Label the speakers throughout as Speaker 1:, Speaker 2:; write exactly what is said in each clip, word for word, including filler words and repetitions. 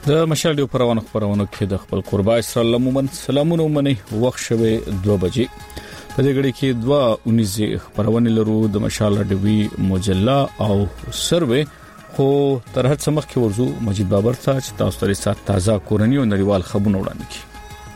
Speaker 1: د مشال دی پروانه خبرونه کې د خپل قربا اسرائیل عموما سلامونه منی وخت شوه دوه بجې په دې غړي کې دوه انیس خبرونه لرو د مشال دی مجله او سروې خو تر هڅه مخ کې ورزو مجید بابر ته چې تاسو ته سات تازه کورنی او نړیوال خبرونه وړاندې کړي.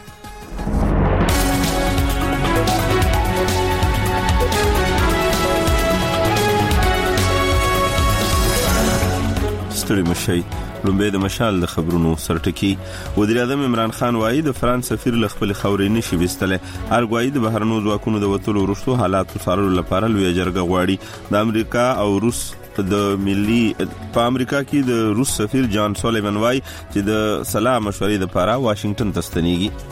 Speaker 2: ستړي مشي لومبه د مشال د خبرونو سرټکی وزیر اعظم عمران خان وایي د فرانس سفیر ل خپل خوري نشي وستله ارګوای د بهرنو ځواکونو د وټولو ورستو حالات څارلو لپاره لوی جرګه غواړي د امریکا او روس د ملي په امریکا کې د روس سفیر جان سولیوان وایي چې د سلام مشورې لپاره واشنگټن ته ستنیږي.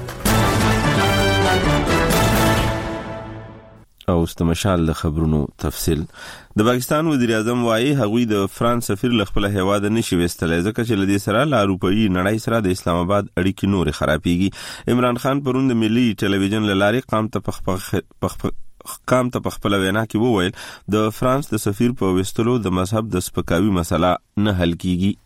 Speaker 2: او استمشال د خبرونو تفصیل د پاکستان وزیر اعظم وایي هغوی د فرانس سفیر ل خپل هیواد نشي وستلای ځکه چې لدی سره ل اروپאי نړۍ سره د اسلام آباد اړیکې نور خرابېږي. عمران خان پروند ملي ټلویزیون لارې قام ته پخ قام ته خپل وینا کې وویل د فرانس د سفیر په وستلو د مذهب د سپکاوي مسله نه حل کیږي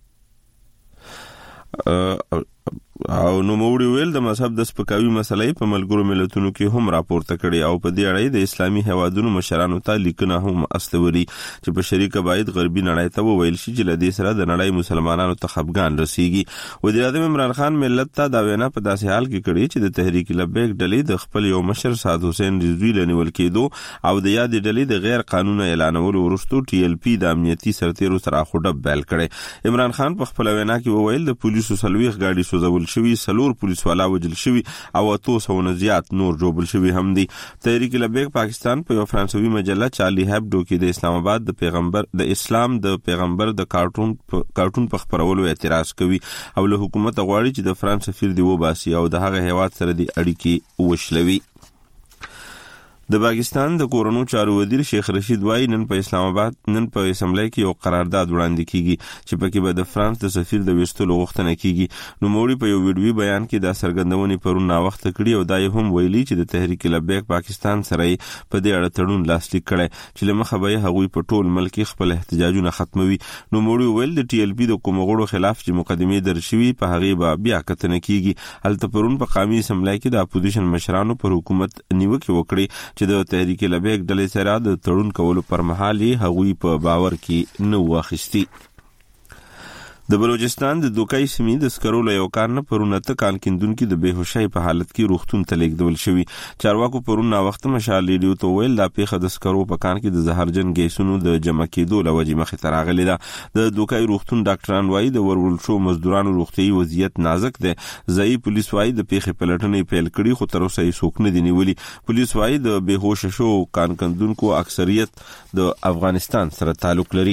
Speaker 2: او نو موړي ویل د مذهب د سپکاوي مسلې په ملګرو ملتونو کې هم راپورته کړي او په دې اړه د اسلامي هوادونو مشرانو ته لیکنه هم استوري چې په شریکه باید غربي نړۍ ته وویل شي چې لدې سره د نړۍ مسلمانانو ته خفګان رسیږي. وزیر اعظم عمران خان ملت ته دا وینا په داسې حال کې کړي چې د تحریک لبیک ډلې د خپل یو مشر سعد حسین رضوی لنیول کېدو او د یاد ډلې د غیر قانوني اعلانولو وروسته ټي ال پی د امنیتي سرتیرو سره خوډه بیل کړي. عمران خان په خپل وینا کې وویل د پولیسو سلويخ گاډي سوزول شوی سلور پولیس والا وجل شوی او تو سو نزيات نور جوبل شوی هم دي. تحریک لبیک پاکستان په یو فرانسوي مجله چارلی هبډو کې د اسلام آباد د پیغمبر د اسلام د پیغمبر د کارټون کارټون په خبرولو اعتراض کوي او له حکومت غواړي چې د فرانس سفیر دی وباسي او د هغه هیواد سره د اړیکې وشلوي. د پاکستان د کورونو چارو وزیر شیخ رشید وایي نن په اسلام آباد نن په اسمبلی کې یو قرارداد وړاندې کیږي چې پکې به د فرانس د سفیر د وستلو غوښتنه کیږي. نو موړي په یو ویډیوي بیان کې دا سرګندونې پرون نا وخت کړي او دا هم ویلي چې د تحریک لبیک پاکستان سره په دې اړه تړون لاسلیک کړي چې لمخه به هغوی په ټول ملک خپل احتجاجونه ختموي. نو موړي ویل د ټي ال پی د کوم غړو خلاف چې مقدمه درشوي په هغه به بیا کتنه کیږي. هلته پرون په قومي اسمبلی کې د اپوزیشن مشرانو پر حکومت نیوکه وکړي چې د تحریک لبیک ډلې سره د تړون کولو پر مهال هغوی په باور کې نه واخیستي. د بلوچستان د دوکای سیمې د سکرولو یو کار نه پرونته کال کیندونکو د بهوشۍ په حالت کې روغتون ته لیږدول شوی. چارواکو پرون نا وخت مشال لیډیو ته ویل دا پیښه د سکرو په کان کې د زهرجن ګیسونو د جمع کېدو لوجې مخې ته راغلې ده. د دوکای روغتون ډاکټران وایي د ورول شو مزدورانو روغتيي وضعیت نازک ده. ځای پولیس وایي د پیښې پلټنې پیل کړي خو تر اوسه یې څوک نه دی نیولي. پولیس وایي د بهوش شو کان کندونکو اکثریت د افغانستان سره تعلق لري.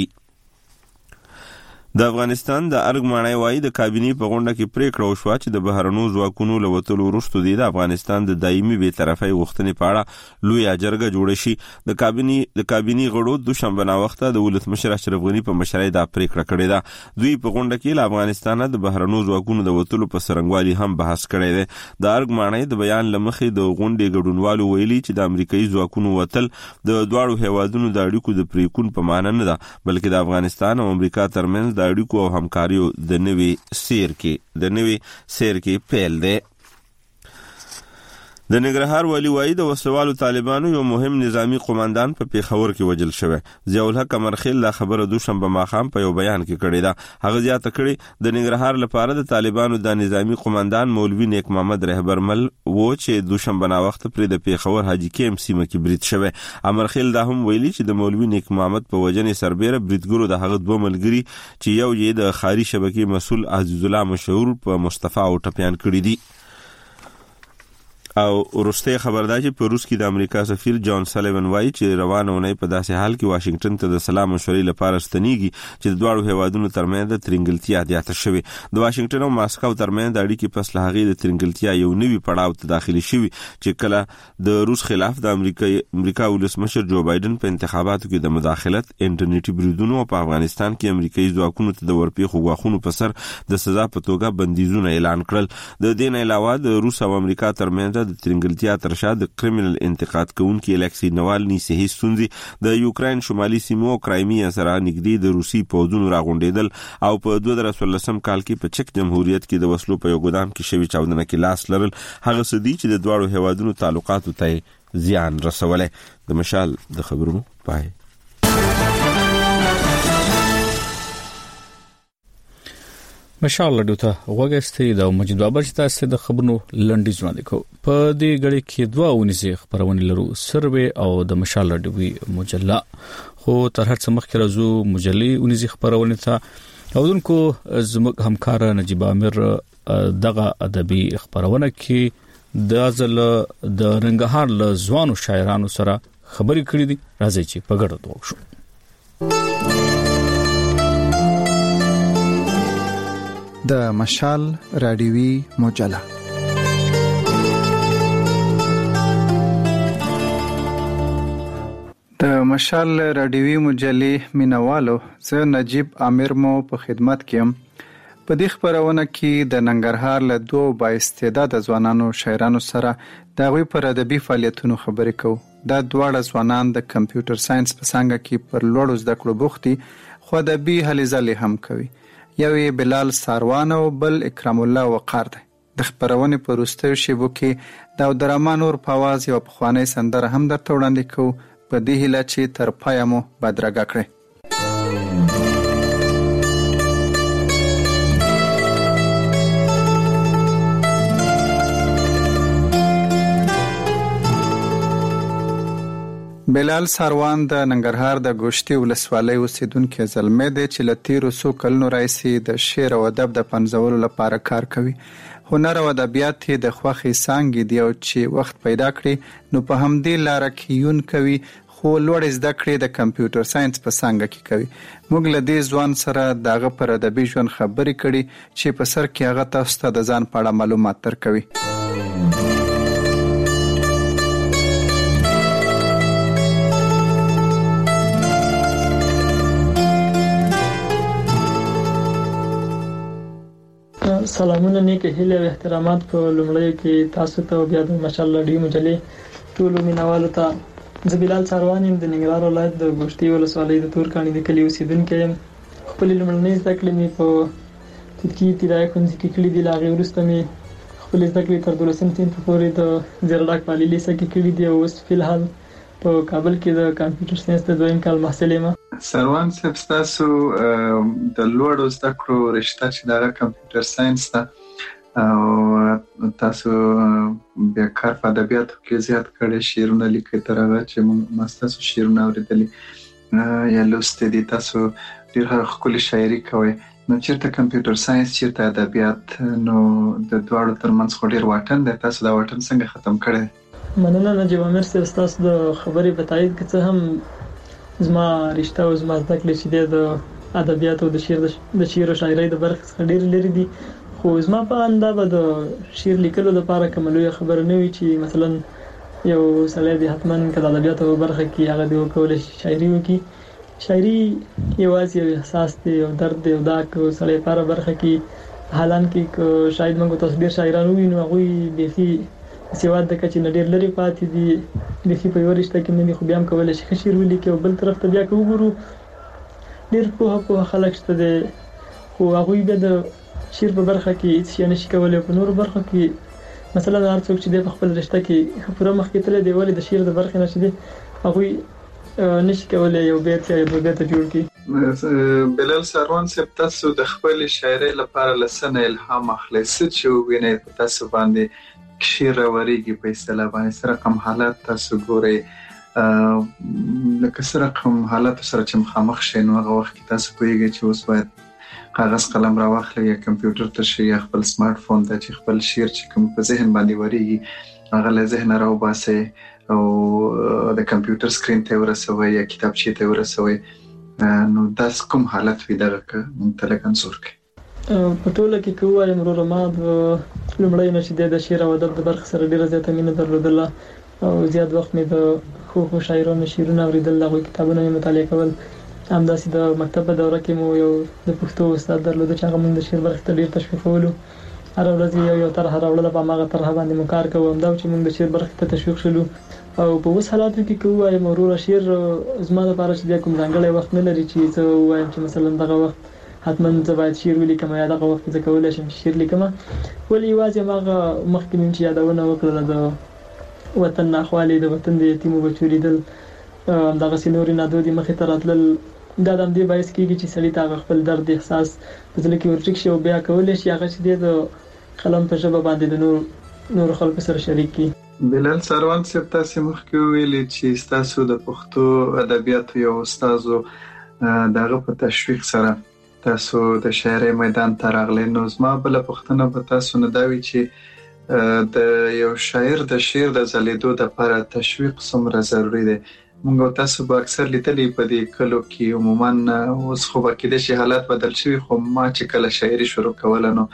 Speaker 2: د افغانستان د ارګ وایي د کابینې په غونډه کې پریکړه وشوه چې د بهرنو ځواکونو له وتلو وروسته د افغانستان د دایمي بې طرفۍ غوښتنې په اړه لوی جرګه جوړه شي. د کابینې د کابینې غړو دوشنبه نا وخته د ولسمشر اشرف غنی په مشرۍ دا پریکړه کړې ده. دوی په غونډه کې له افغانستان د بهرنو ځواکونو د وتلو په سرنګوالي هم بحث کړی دی. د ارګ معنی د بیان لمخې د غونډې ګډونوالو ویلي چې د امریکایي ځواکونو وتل د دواړو هیوادونو د اړیکو د پریکون په معنی نه ده بلکې د افغانستان او امریکا ترمنځ د اړیکو او همکاریو د نوي سیر کې د نوي سیر کې پیل دی. د ننګرهار والی وایي د وسلوالو طالبانو یو مهم نظامی قوماندان په پیښور کې وجل شوی. ضیاء الحق امرخیل لا خبره دوشنبه ماښام په یو بیان کې کړې ده. هغه زیاته کړې د ننګرهار لپاره د طالبانو د نظامی قوماندان مولوی نیک محمد رهبرمل و چې دوشنبه نا وخت پر د پیښور حاجی کیم سیمه کې برید شوی. امرخیل دا هم ویلي چې د مولوی نیک محمد په وجنې سربېره بریدګرو د هغه دوه ملګري چې یو یې د خاري شبکې مسول عزیز الله مشهور په مصطفی او ټپیان کړی دي. او ورسته خبردار چې په روس کې د امریکا سفیر جان سلیوان وایي چې روانه ونې په داسې حال کې واشنگټن ته د سلام مشورې لپاره ستنیږي چې د دوه هیوادونو ترمنځ د ترنګلتیا زیاته شوه. د واشنگټن او ماسکو ترمنځ د اړیکې په اصل هغه د ترنګلتیا یو نوی پړاو ته داخلي شوی چې کله د روس خلاف د امریکا امریکا ولسمشر جو بایدن په انتخاباتو کې د مداخلت انټرنیټي بریدونو په افغانستان کې امریکایي ځواکونو ته د ورپېښو غواخونو په سر د سزا په توګه بندیزونه اعلان کړل. د دې نه علاوه د روس او امریکا ترمنځ د ترنګلتیا تر شا د کریمینل انتقاد کوونکي الکسی نوالني صحیح ستونزې د یوکرين شمالي سیمو کرایمیا سره نږدې د روسي پوځونو راغونډېدل او په دوه زره څلورم کال کې په چک جمهوریت کې د وسلو په یو ګودام کې شوی چاودنه کې لاس لرل هغه سدي چې د دواړو هیوادونو تعلقاتو ته زیان رسولې. د مشال د خبرونو پای. مشال لډو ته وګستې د مجید بابر چې تاسو د خبرونو لنډیز وړاندې کو. په دې غړي کې دوه ونیزه خبرونه لرو سروي او د مشال لډوي مجله. خو تر هر څه مخکې راځو مجلې ونیزه خبرونه ته او دونکو زموږ همکار نجيب عامر دغه ادبي خبرونه کې د ځل د رنګهار له ځوانو شاعرانو سره خبرې کړې دي. راځي چې په ګډه وښو.
Speaker 3: د مشال رادیوي مجله. د مشال رادیوي مجلې مینوالو زه نجيب عامر مو په خدمت کې يم. په دې خبرونه کې د ننګرهار له دوه بااستعداده ځوانانو شاعرانو سره د غوي پر ادبي فعالیتونو خبرې کوو. دا دواړه ځوانان د کمپیوټر ساينس په څنګه کې پر لوړو زده کړو بوختي خو ادبي هلې ځلې هم کوي. یو بلال ساروان او بل اکرام الله وقار دی. د خبرونه په وروستیو شیبو کې د عبدالرحمن اور په आवाज یو پخوانی سندره هم درته وړاندې کوو په دې هیله چې تر پایه مو بدرګه کړئ. بلال ساروان د ننګرهار د ګوشتي ولسوالۍ اوسیدونکو زلمی دی چې له تیرو څو کلونو راهیسې د شعر او ادب د پنځولو لپاره کار کوي. هنر او ادبیات یې د خوښۍ څانګې دی او چې وخت پیدا کړي نو په همدې لاره کې یون کوي خو لوړ زده کړې د کمپیوټر ساينس په څنګه کې کوي. موږ له دې ځوان سره دغه پر ادبي ژوند خبرې کړي چې په سر کې هغه تاسو ته د ځان په اړه معلومات درکوي.
Speaker 4: سلامونه نیکه هیله او احترامات په لومړی کې تاسو ته بیا د مشال لډي مجلې ټولو مینوالو ته. زه بلال ساروان یم د ننګرهار ولایت د ګوشتي ولسوالۍ د تورکاڼي د کلي اوسیدونکی یم. خپل لومړنۍ زده کړې مې په تدکي ابتدایي ښوونځي کې کړې دي. له هغې وروسته مې خپل زده کړې تر دولسم صنف پورې د زیرډاک په عالي لیسه کې کړې دي او اوس فلحال په کابل کې د کمپیوټر ساينس د دویم کال محصل یم.
Speaker 3: سروان صاحب تاسو د لوړو زده کړو رشته چې د کمپیوټر ساينس ته او تاسو بیا کار په ادبیاتو کې زیات کړی شعرونه لیکي تر هغه چې ماستاسو شعرونه اوریدلې یا لوستې دي تاسو ډېر ښکلي شاعري کوئ. نو چیرته کمپیوټر ساينس چیرته ادبیات نو د دواړو ترمنځ خو ډېر واټن دی. تاسو دا واټن څنګه ختم کړی؟
Speaker 4: مننه نجيب عامر صاحب تاسو د خبرې په تایید کې څه هم زما رشته او زما زده کړې چې د ادبیات او د شعر د شعر او شاعرۍ د برخې څخه ډېر لري دي. خو زما په انده به د شعر لیکلو لپاره کومه لویه خبره نه وي چې مثلا یو سړی دی حتما که د ادبیاتو په برخه کې هغه دی وکولی شي شاعري وکړي. شاعري یوازې یو احساس دی یو درد دی او دا که سړی په هره برخه کې حالان کې که شاید موږ تاسو ډېر شاعران ووینو هغوی بیخي سواد د کچې نه ډېر لرې پاتې دي بیخي په یوه رشته کې نه دي خو بیا هم کولی شي ښه شعر ولیکي. او بل طرف ته بیا که وګورو ډېر پوهه پوهه خلک شته دی خو هغوی بیا د شعر په برخه کې هېڅ شی نشي کولی. په نورو برخو کې مثلا هر څوک چې دی په خپل رشته کې ښه پوره مخکې تللی دی ولې د شعر د برخې نه چې دی هغوی نشي کولی یو بیت یا یو بیت جوړ کړي.
Speaker 3: بلال ساروان صاحب تاسو د خپل شاعرۍ لپاره له څه نه الهام اخلئ؟ څه چې ووینئ په تاسو باندې شعر راوریږي په اصطلاح باندې څه رقم حالات تاسو ګورئ لکه څه رقم حالات سره چې مخامخ شئ نو هغه وخت کې تاسو پوهیږئ چې اوس باید کاغذ قلم راواخلئ یا کمپیوټر ته شئ یا خپل سمارټ فون ته چې خپل شعر چې کوم په ذهن باندې وریږي هغه له ذهنه راوباسئ او د کمپیوټر سکرین ته ورسوئ یا کتابچې ته ورسوئ. نو داسې کوم حالت وي دغه که موږ ته لږ انځور کړئ؟
Speaker 4: په ټوله کې که ووایم وروره ما لومړی نه چې دی د شعر او ادب د برخې سره ډېره زیاته مینه درلودله او زیات وخت مې د ښو ښو شاعرانو شعرونه اورېدل د هغوی کتابونه مې مطالعه کول. همداسې د مکتب په دوره کې مو یو د پښتو استاد درلوده چې هغه موږ د شعر برخې ته ډېر تشویقولو هر ورځ یو یو طرح راوړل په هغه طرح باندې مو کار کوو دا چې موږ د شعر برخه ته تشویق شلو او په اوس حالاتو کې کوی مرور شعر زما لپاره چې کوم ځانګړی وخت نه لري چې زه وایم چې مثلا دغه وخت حتما زه باید شعر ولیکم یا دغه وخت زه کولای شم شعر لیکم ولې یوازې هغه مخکې مې چې یادونه وکړه د وطن ناخوالي د وطن د یتیمو بچو لیدل دغه سينوري نادودي مخې ته راتلل دا د دې باعث کېږي چې سړی ته خپل درد احساس په ځل کې ورټیک شي او بیا کولای شي هغه چې د قلم په ژبه باندې د نور نور خلکو سره شریک کړي.
Speaker 3: بلال سروان صاحب تاسو مخکې ویلي چې تاسو د پښتو ادبیاتو یو استادو دغه په تشویق سره تاسو د شاعرۍ میدان ته راغلی نو زما بل پښتنه په تاسو نه داوي چې د یو شاعر د شعر د ځلیدو لپاره تشویق څومره ضروری دی. موږ تاسو به اکثر لیدلې په دې کلو کې عموما اوس خو به کېدای شي حالات بدل شي خو ما چې کله شاعري شروع کوله نو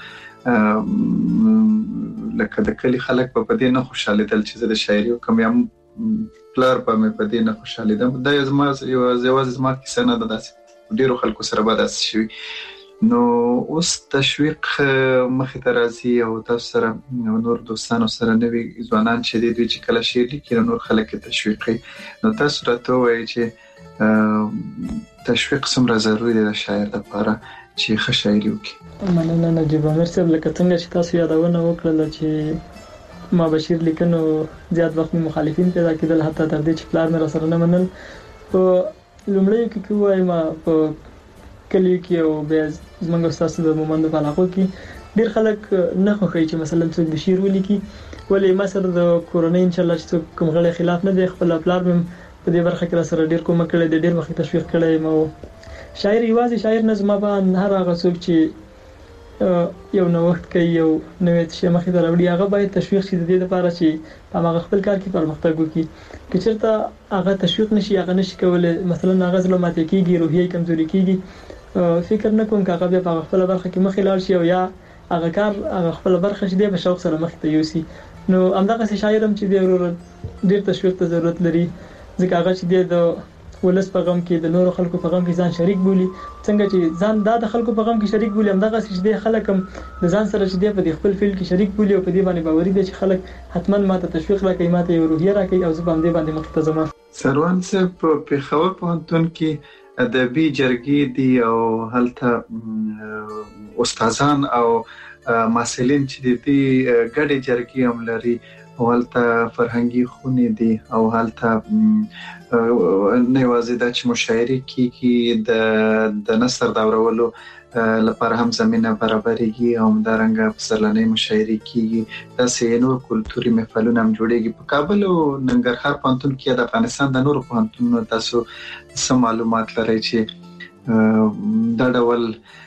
Speaker 3: لکه د کلی خلک په دې نه خوشاله دل چې د شاعري کوم یم پلار په مې په دې نه خوشاله دم دا زما یو ځواز زما کیسه نه ده داسې ډیرو خلکو سره به داسې شي نو اوس تشویق مخې ته راځي او تاسو سره نور دوستانو سره نوي ځوانان چې د دوی چې کله شعر لیکي نور خلک تشویقي نو تاسو راته وایي چې تشویق څومره ضروري دی د شاعر لپاره چې ښه شاعري وکړي.
Speaker 4: مننه نجیب امیر صاحب لکه څنګه چې تاسو یادونه وکړل چې ما بشیر لیکنو زیات وخت مخالفین پیدا کېدل حتی تر دې چې پلار مې را سره نه منل په لومړیو کې کوی ما په کلی کې او بیا زمونږ استاد د مومند په علاقو کې ډیر خلک نه خوښي چې مثلا څوک د شعر ولیکي ولې ما سره د کورونې ان شاء الله چې کوم غړي خلاف نه دی خپل پلار مې په دې برخه کې سره ډیر کوم کړی د ډیر وخت تشویق کړی مو شاعر یوازې شاعر نه زما په هر هغه څوک چې یو نو وخت کوي یو نوې شی مخې ته راوړي هغه باید تشویق شي د دې لپاره چې په هغه خپل کار کې پرمختګ وکړي که چېرته هغه تشویق نشي هغه نشي کولای مثلا هغه ظلمات کېږي روحیه کمزوري کېږي فکر نه کوم هغه بیا په خپل برخه کې مخې لاړ شي او یا هغه کار هغه خپل برخه شي د شوق سره مخ ته یوسي نو همدغه شاعر هم چې ډېر ډېر تشویق ته ضرورت لري ځکه هغه چې د ولس په غم کې د نورو خلکو په غم کې ځان شریک بولي څنګه چې ځان د خلکو په غم کې شریک بولي همدغه چې د خلک هم د ځان سره چې په خپل فیل کې شریک بولي او په دې باندې باوري دي چې خلک حتما ماته تشویق راکړي ماته یو روحیه راکړي او زه په دې باندې مخ ته ځم.
Speaker 3: سروان صاحب په پېښور پوهنتون کې ادبي جرګې دي او هلته استادان او مسؤلین چې دي ګډې جرګې هم لري او هلته فرهنګي خونې دي او هلته نه یوازې د چې مشاعري کېږي د د نثر دورولو لپاره هم زمينه برابرېږي او همدارنګه پسرلنۍ مشاعري کېږي داسې نور کلتوري محفلونه هم جوړېږي په کابل او ننګرهار پوهنتون کې د افغانستان د نورو پوهنتونونو تاسو څه معلومات لرئ چې دا ډول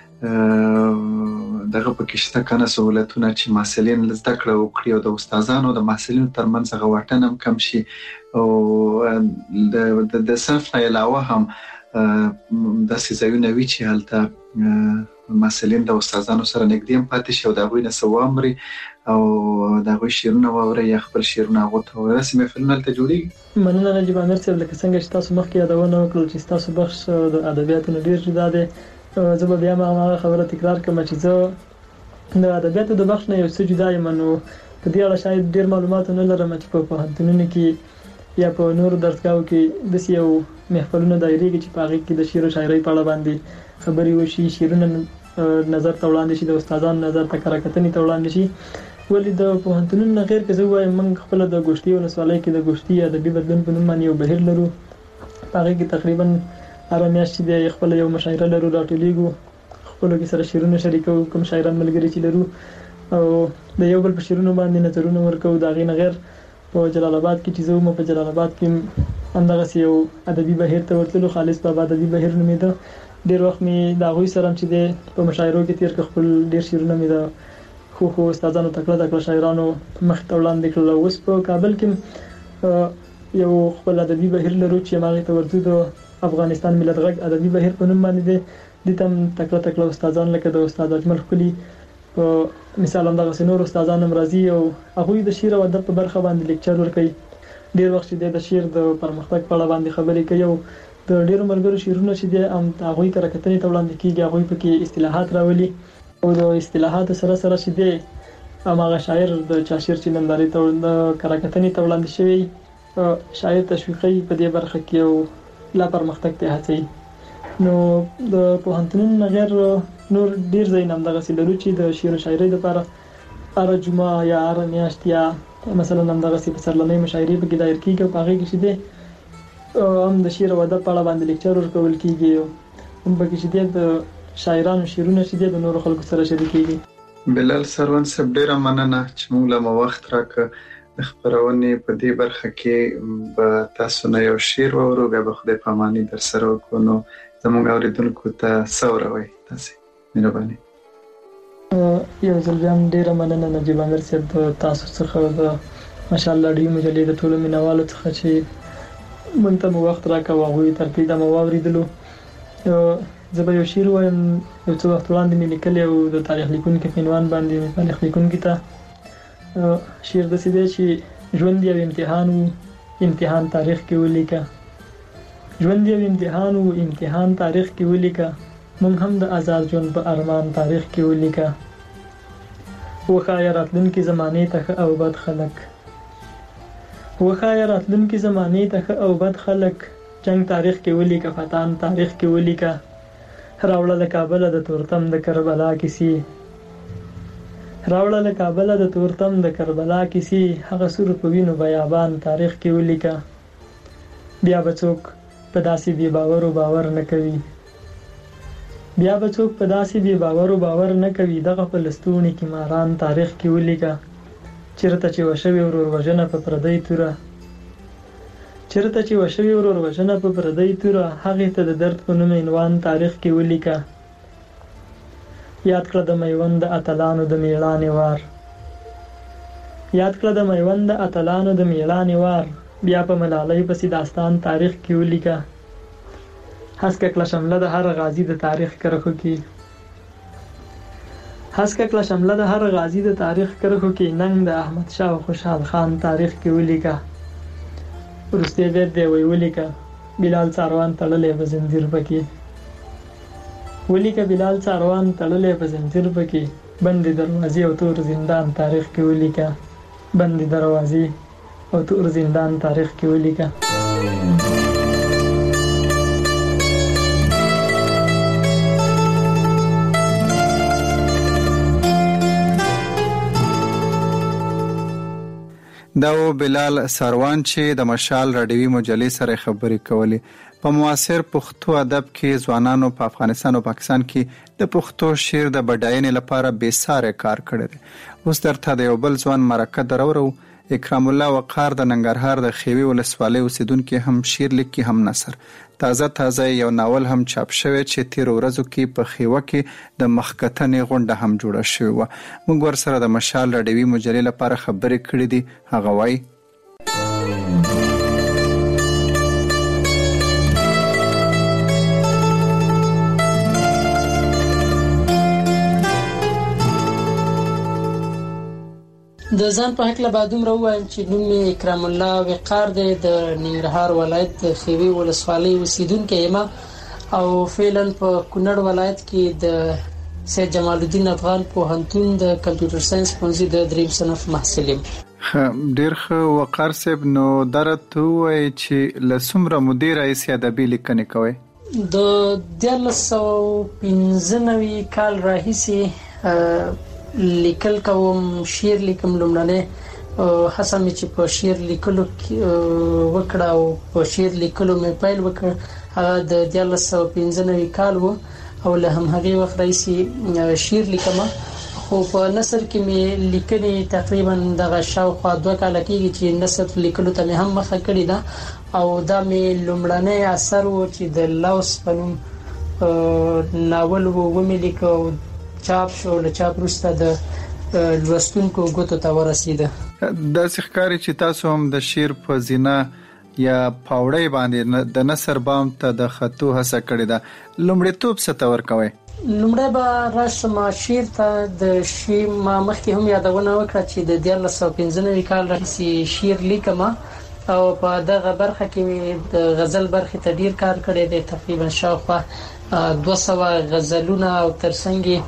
Speaker 3: دغه پکې شته کنه سہولتونه چې مسلین زده کړه وکړي او د استادانو د مسلینو ترمنځ هغه واټن هم کم شي او د د صنف نه علاوه هم د سيزونه وی چې هلته مسلین د استادانو سره نږدې هم پاتې شي او د غوي نه سوامري او د غوي شیرونه ووري یا خپل شیرونه غوته ورسمه فلمل ته جوړي.
Speaker 4: مننه نجیب امیر صاحب لکه څنګه چې تاسو مخکې یادونه وکړل چې تاسو بخش د ادبیاتو ډیر جدا دی زه به بیا ما خبره تکرار کوم چې زه د ادبیاتو د بخش نه یو څه جدا یم نو په دې اړه شاید ډیر معلومات نه لرم چې په پوهنتونونو کې یا په نورو درسګاو کې د یو محفلونو دایریږي چې په هغه کې د شعر او شاعرۍ په اړه باندې خبرې وشي شعرونه نظر ته وړاندې شي د استادانو نظر ته کراکتنې ته وړاندې شي ولې د پوهنتونونو نه غیر که زه وایم موږ خپل د ګوشتي ولسوالۍ کې د ګوشتي ادبي بدلون په نوم باندې یو بهیر لرو په هغه کې تقریبا هر میاشت د خپل یو مشاعره لرو راټولېږو خپل کې سره شعرونه شریکو کوم شاعران ملګري چې لرو او د یو بل په شعرونو باندې نظرونه ورکو دا غي نه غیر په جلال آباد کې چې زه په جلال آباد کې همدغه یو ادبي بهیر ته ورتلو خالص بابا ادبي بهیر نومېده ډیر وخت می دا غوي سره چې د په مشاعرو کې تیر ک خپل ډیر شعرونه می دا خو خو استادانو تکړه تکړه شاعرانو مخ ته وړاندې کړل اوس په کابل کې یو خپل ادبي بهیر لرو چې ماغه ته ورته د افغانستان ملت غږ ادبي بهیر په نوم باندې دي د تم تکړه تکړه استادان لکه د استاد اجمل خلی په مثال هم دغه نور استادان هم راځي او هغه د شعر او ادب په برخه باندې لیکچر ورکوي ډیر وخت د شعر د پرمختګ په اړه باندې خبرې کوي او د ډیرو مرګرو شعرونه چې د ام هغه کراکتنې ته وړاندې کیږي هغه په کې اصطلاحات راولي او د اصطلاحات سره سره چې د هغه شاعر د چا شعر چې نندارې ته د کراکتنې ته وړاندې شوی شاعر تشویقي په دې برخه کې او لا پرمختګ ته هڅوي. نو د پوهنتون غیر نور ډیر ځای نام دغه سي لرو چې د شعر او شاعرۍ لپاره هر جمعه یا هر میاشت یا مثلا نام دغه سي په سرلنۍ مشاعرې په کې دایر کیږي په هغه کې چې د هم د شعر او ادب په اړه باندې لیکچر ورکول کیږي هم په کې چې د شاعرانو شعرونه چې د نورو خلکو سره شریکيږي.
Speaker 3: بلال سروان صاحب ډیره مننه چې موږ له وخت راکړ د خبرونې په دې برخه کې به تاسو نه یو شعر وورو به خدای په اماني در سره وکړو. زموږ اوریدونکو ته سوروي تاسو مهرباني.
Speaker 4: یو ځل بیا ډیره مننه نجیب امیر صاحب تاسو څخه د ماشاءالله ډیو مجلې د ټولو مینوالو څخه چې مونږ ته وخت راکړ واغوي تر پیدا مو واوریدلو. زه به یو شعر وایم یو څو وخت وړاندې مې لیکلی او د تاریخ لیکونکي په عنوان باندې مې تاریخ لیکونکي ته شعر داسې دی چې ژوند یو امتحان و امتحان تاریخ کې ولیکه ژوند یو امتحان و امتحان تاریخ کې ولیکه موږ هم د آزاد ژوند په ارمان تاریخ کې ولیکه وښایه راتلونکي زمانې ته ښه او بد خلک وښایه راتلونکي زمانې ته ښه او بد خلک جنگ تاریخ کې ولیکه فتان تاریخ کې ولیکه راوړه له کابل د تورتم د کربلا کیسې راوړه له کابل د تورتم د کربلا کیسې هغه سور په وینو بیابان تاریخ کې ولیکه بیا به څوک په داسې بې باور او باور نه کوي بیا به څوک په داسې بې باور او باور نه کوي دغه په لستوڼي کې ماران تاریخ کې ولیکه چیرته چې وشوي ورور وژنه په پردۍ توره چیرته چې وشوي ورور وژنه په پردۍ توره هغې ته د درد په نوم عنوان تاریخ کې ولیکه یاد کړه د میوند د اتلانو د میړانې وار یاد کړه د میوند د اتلانو د میړانې وار بیا په ملالۍ پسې داستان تاریخ کې ولیکه هسکه کړه شمله د هر غازي د تاریخ کرښو کې هسکه کړه شمله د هر غازي د تاریخ کرښو کې ننګ د احمد شاه او خوشحال خان تاریخ کې ولیکه ورسته بیت دی وی ولیکه بلال څاروان تړلې په زنجیر پکې ولیکه بلال څاروان تړلې په زنجیر پکې بندي دروازې او تور زندان تاریخ کې ولیکه بندي دروازې او تور زندان تاریخ کې ولیکه.
Speaker 3: دا و بلال سروان چې د مشال راډیوي مجلې سره خبرې کولې په معاصر پښتو ادب کې ځوانانو په افغانستان او پاکستان کې د پښتو شعر د بډاینې لپاره بې ساري کار کړی دی. اوس درته د یو بل ځوان مرکه درورو اکرام الله وقار د ننګرهار د خیوي ولسوالۍ اوسیدونکو هم شعر لیکي هم نثر. تازه تازه یو ناول هم چاپ شوی چې تیر ورځو کې په خیوه کې د مخکتنې غونډه هم جوړه شوې وه. موږ ورسره د مشال راډیوي مجلې لپاره خبرې کړې دي. هغه وایي
Speaker 5: د ځان په حق له بعدوم راووایم چې نوم مې اکرام الله وقار دی د ننګرهار ولایت د خیوي ولسوالۍ اوسیدونکی یم او فعلا په کونړ ولایت کې د سید جمال الدین افغان پوهنتون د کمپیوټر ساينس پوهنځي د دریم صنف محصل یم.
Speaker 3: ډیر ښه وقار صاحب، نو درته وایي چې له څومره مودې راهیسې ادبي لیکنې کوئ؟
Speaker 5: د دیارلس سوه پنځه نوي کال راهیسې لیکل کوم، شعر لیکم. لومړنۍ هڅه مې چې په شعر لیکلو وکړه او په شعر لیکلو مې پیل وکړ هغه د دیارلس سوه پنځه نوي کال و او له همغې وخت راهیسې شعر لیکم. خو په نثر کې مې لیکنې تقریبا دغه شاوخوا دوه کاله کېږي چې نثر لیکلو ته مې هم مخه کړې ده او دا مې لومړنی اثر و چې د لوس په نوم ناول و ومې لیکه او چاپ شو. له چاپ وروسته د لوستونکو ګوتو ته ورسېده.
Speaker 3: داسې ښکاري چې تاسو هم د شعر په زینه یا پاوړۍ باندې د نثر بام ته د خطو هڅه کړې ده. لومړیتوب څه ته ورکوئ؟
Speaker 5: لومړی به راشم شعر ته. د شعر ما مخکې هم یادونه وکړه چې د دیارلس سوه پنځه نوي کال راهیسې شعر لیکم او په دغه برخه کې مې د غزل برخې ته ډیر کار کړی دی. تقریبا شاوخوا دوه سوه غزلونه او ترڅنګ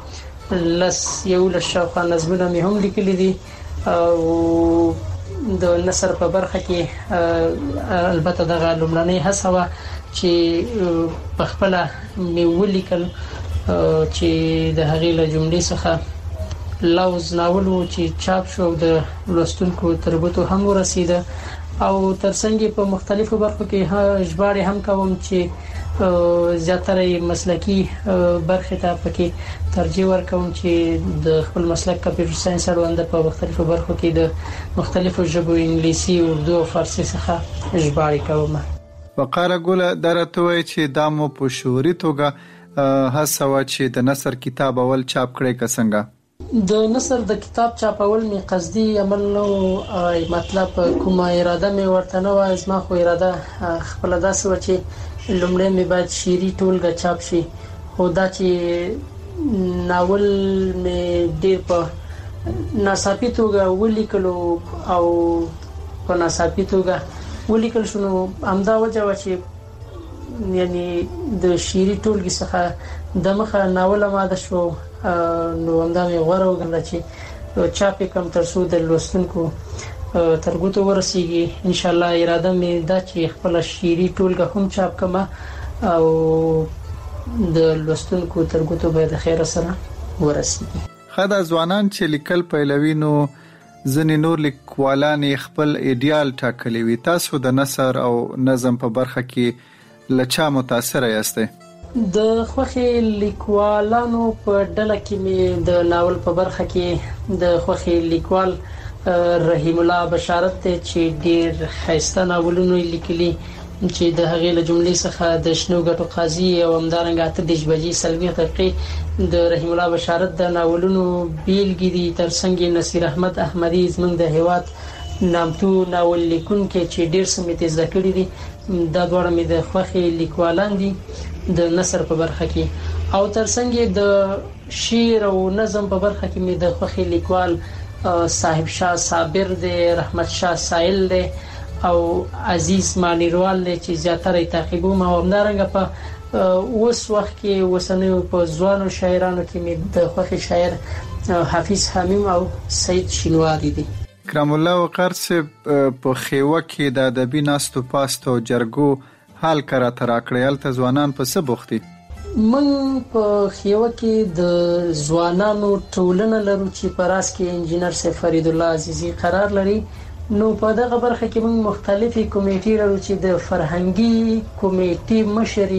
Speaker 5: لس یو لس شاوخوا نظمونه مې هم لیکلي دي او د نثر په برخه کې البته دغه لومړنۍ هڅه وه چې په خپل مې ولیکل چې د هغې له جملې څخه لوز ناول و چې چاپ شو د لوستونکو تر ګوتو هم ورسیده او ترڅنګ په مختلفو برخو کې ژباړې هم کوم چې زیاتره مسلکی برخه ته پکې ترجیح ورکوم چې د خپل مسلک کمپیوټر ساينس اړوند په مختلفو برخو کې د مختلفو ژبو انګلیسي اردو او فارسی څخه ژباړې کوم.
Speaker 3: وقاره ګوله درته وای چې د مو په شعوري توګه هڅه وا چې د نثر کتاب اول چاپ کړي که څنګه؟
Speaker 5: د نثر د کتاب چاپول می قصدي عمل نو مطلب کومه اراده می ورته نه و. زما خو اراده خپل داسې و چې لومړی می باید شعري ټولګه چاپ شي خو دا چې ناول می ډیر په ناڅاپي توګه ولیکلو او په ناڅاپي توګه ولیکل شنو همدا وجه و چې یعنی د شعري ټولګي څخه د مخه ناول ماده شو نو همدا مې غوړه وګڼله چې چاپ کم تر څو د لوستونکو تر ګوتو ورسیږي. ان شاء الله اراده مې دا چې خپل شعري ټولګه هم چاپ کما او د لوستونکو تر ګوتو به د خیر سره ورسیږي.
Speaker 3: خدا ځوانان چې لیکل پیلوي نو ځنې نور لیکوالان خپل ایډیال ټاکلی وي. تاسو د نثر او نظم په برخه کې لچا متاثر یاستئ؟
Speaker 5: د خوخي لیکوالانو په ډله کې مې د ناول په برخه کې د خوخي لیکوال رحیم الله بشارت ته چې ډیر خسته ناولونه لیکلي چې د هغې له جملې څخه د شنو ګټو قاضي او همدارنګه اته دیش بجې سلوي دقیقې د رحیم الله بشارت د ناولونو بیلګې دي. ترڅنګ نصیر احمد احمدي زمونږ د هیواد نامتو ناول لیکونکي چې ډیر سمې زده کړې دي. دا ډول مې د خوخي لیکوالان دي د نثر په برخه کې او ترڅنګ د شعر او نظم په برخه کې مې د خوخي لیکوال صاحب شاه صابر دی، رحمت شاه سائل دی او عزیز مانیروال دی چې زیاتره تعقیبوم او همدارنګه په اوس وخت کې وسنیو په ځوانو شاعرانو کې مې د خوخي شاعر حافظ حمیم او سید شینواری دي.
Speaker 3: کرام الله وقار صاحب په خیوه کې د ادبي ناستو پاستو جرګو حال کرا تر اکړیال ته ځوانان په څه بوختي؟
Speaker 5: من په خیوه کې د ځوانانو ټولنه لرو چې په راس کې انجینر سیف فرید الله عزیزی قرار لري. نو په دغه برخه کې موږ مختلفي کمیټې لرو چې د فرهنګي کمیټې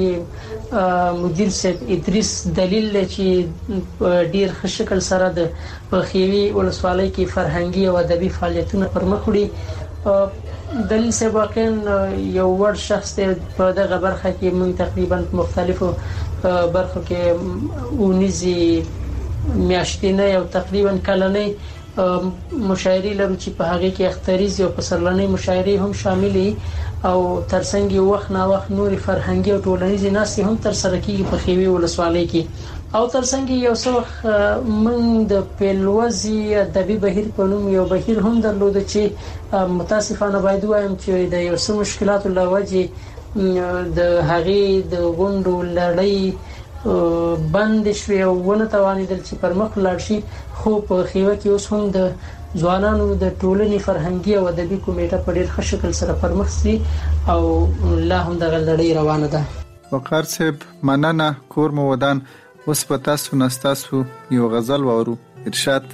Speaker 5: مشر مدیر صاحب ادریس دلیل چې ډیر ښه شکل سره د خیوي ولسوالۍ کې فرهنګي او ادبي فعالیتونه پرمخ وړي. دلیل صاحب واقعا یو وړ شخص دی په دغه برخه کې موږ تقریبا مختلفو برخو کې اونیزي میاشتینه او تقریبا کلنۍ مشاعرې لرو چې په هغه کې اختریز او پسرلنۍ مشاعرې هم شاملې او ترڅنګ وخت نا وخت نور فرهنګي او ټولنیزې ناستې هم تر سره کیږي په خیوي ولسوالۍ کې او ترڅنګ یو څو من د پیلوزي ادبي بهیر په نوم یو بهیر هم درلود چې متاسفانه باید وایم چې د یو څه مشکلاتو لوجه د هغه د غونډو لړۍ بند شوی او ونه توانیدل چې پر مخ لاړ شي. خو په خیوه کې اوس هم د ځوانانو د ټولنې فرهنګي او ادبي کمیټه په ډیر ښه شکل سره پر مخ سي او لا هم د لړۍ روانه ده.
Speaker 3: وقار صاحب مننه کور مو ودان. اوس په تاسو نستاسو یو غزل وورو ارشاد.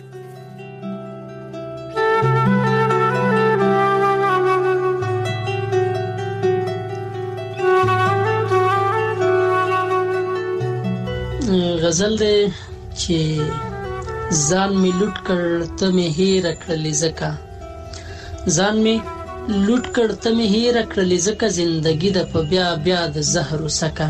Speaker 5: غزل دی چې ځان می لوټ کړ ته می هیر کړلې زکه ځان می لوټ کړ ته می هیر کړلې زکه زندګی د په بیا بیا د زهر وسکه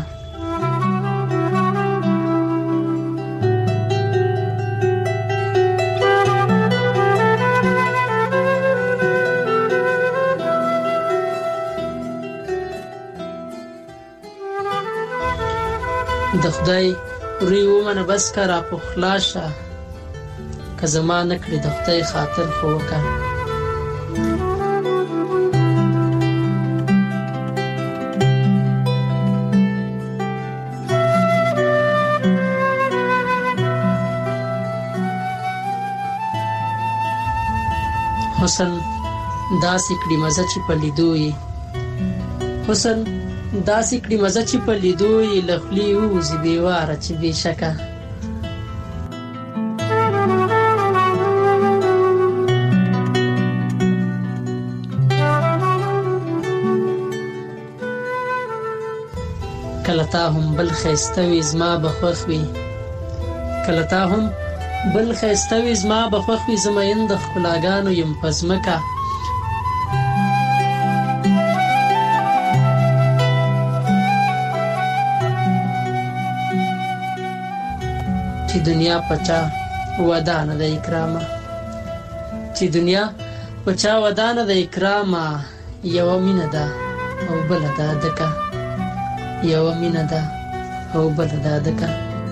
Speaker 5: د خدای ریو من بس کرا په خلاصه که زما نکړي د خدای خاطر خو وکړه. حسن داسې کړي مزه چې په لیدو یې حسن داسې کړي مزه چې په لیدو یې له خولې ووځي بېواره چې بېشکه کله تا هم بل ښایسته وي زما به خوښ وي کله تا هم بل ښایسته وي زما به خوښ وي زه مین د ښکلاګانو یم په ځمکه چې دنیا پچا ودانه د اکرامه چې دنیا پچا ودانه د اکرامه یوه مینه ده او بله ده دکه یوه مینه ده او بله ده دکه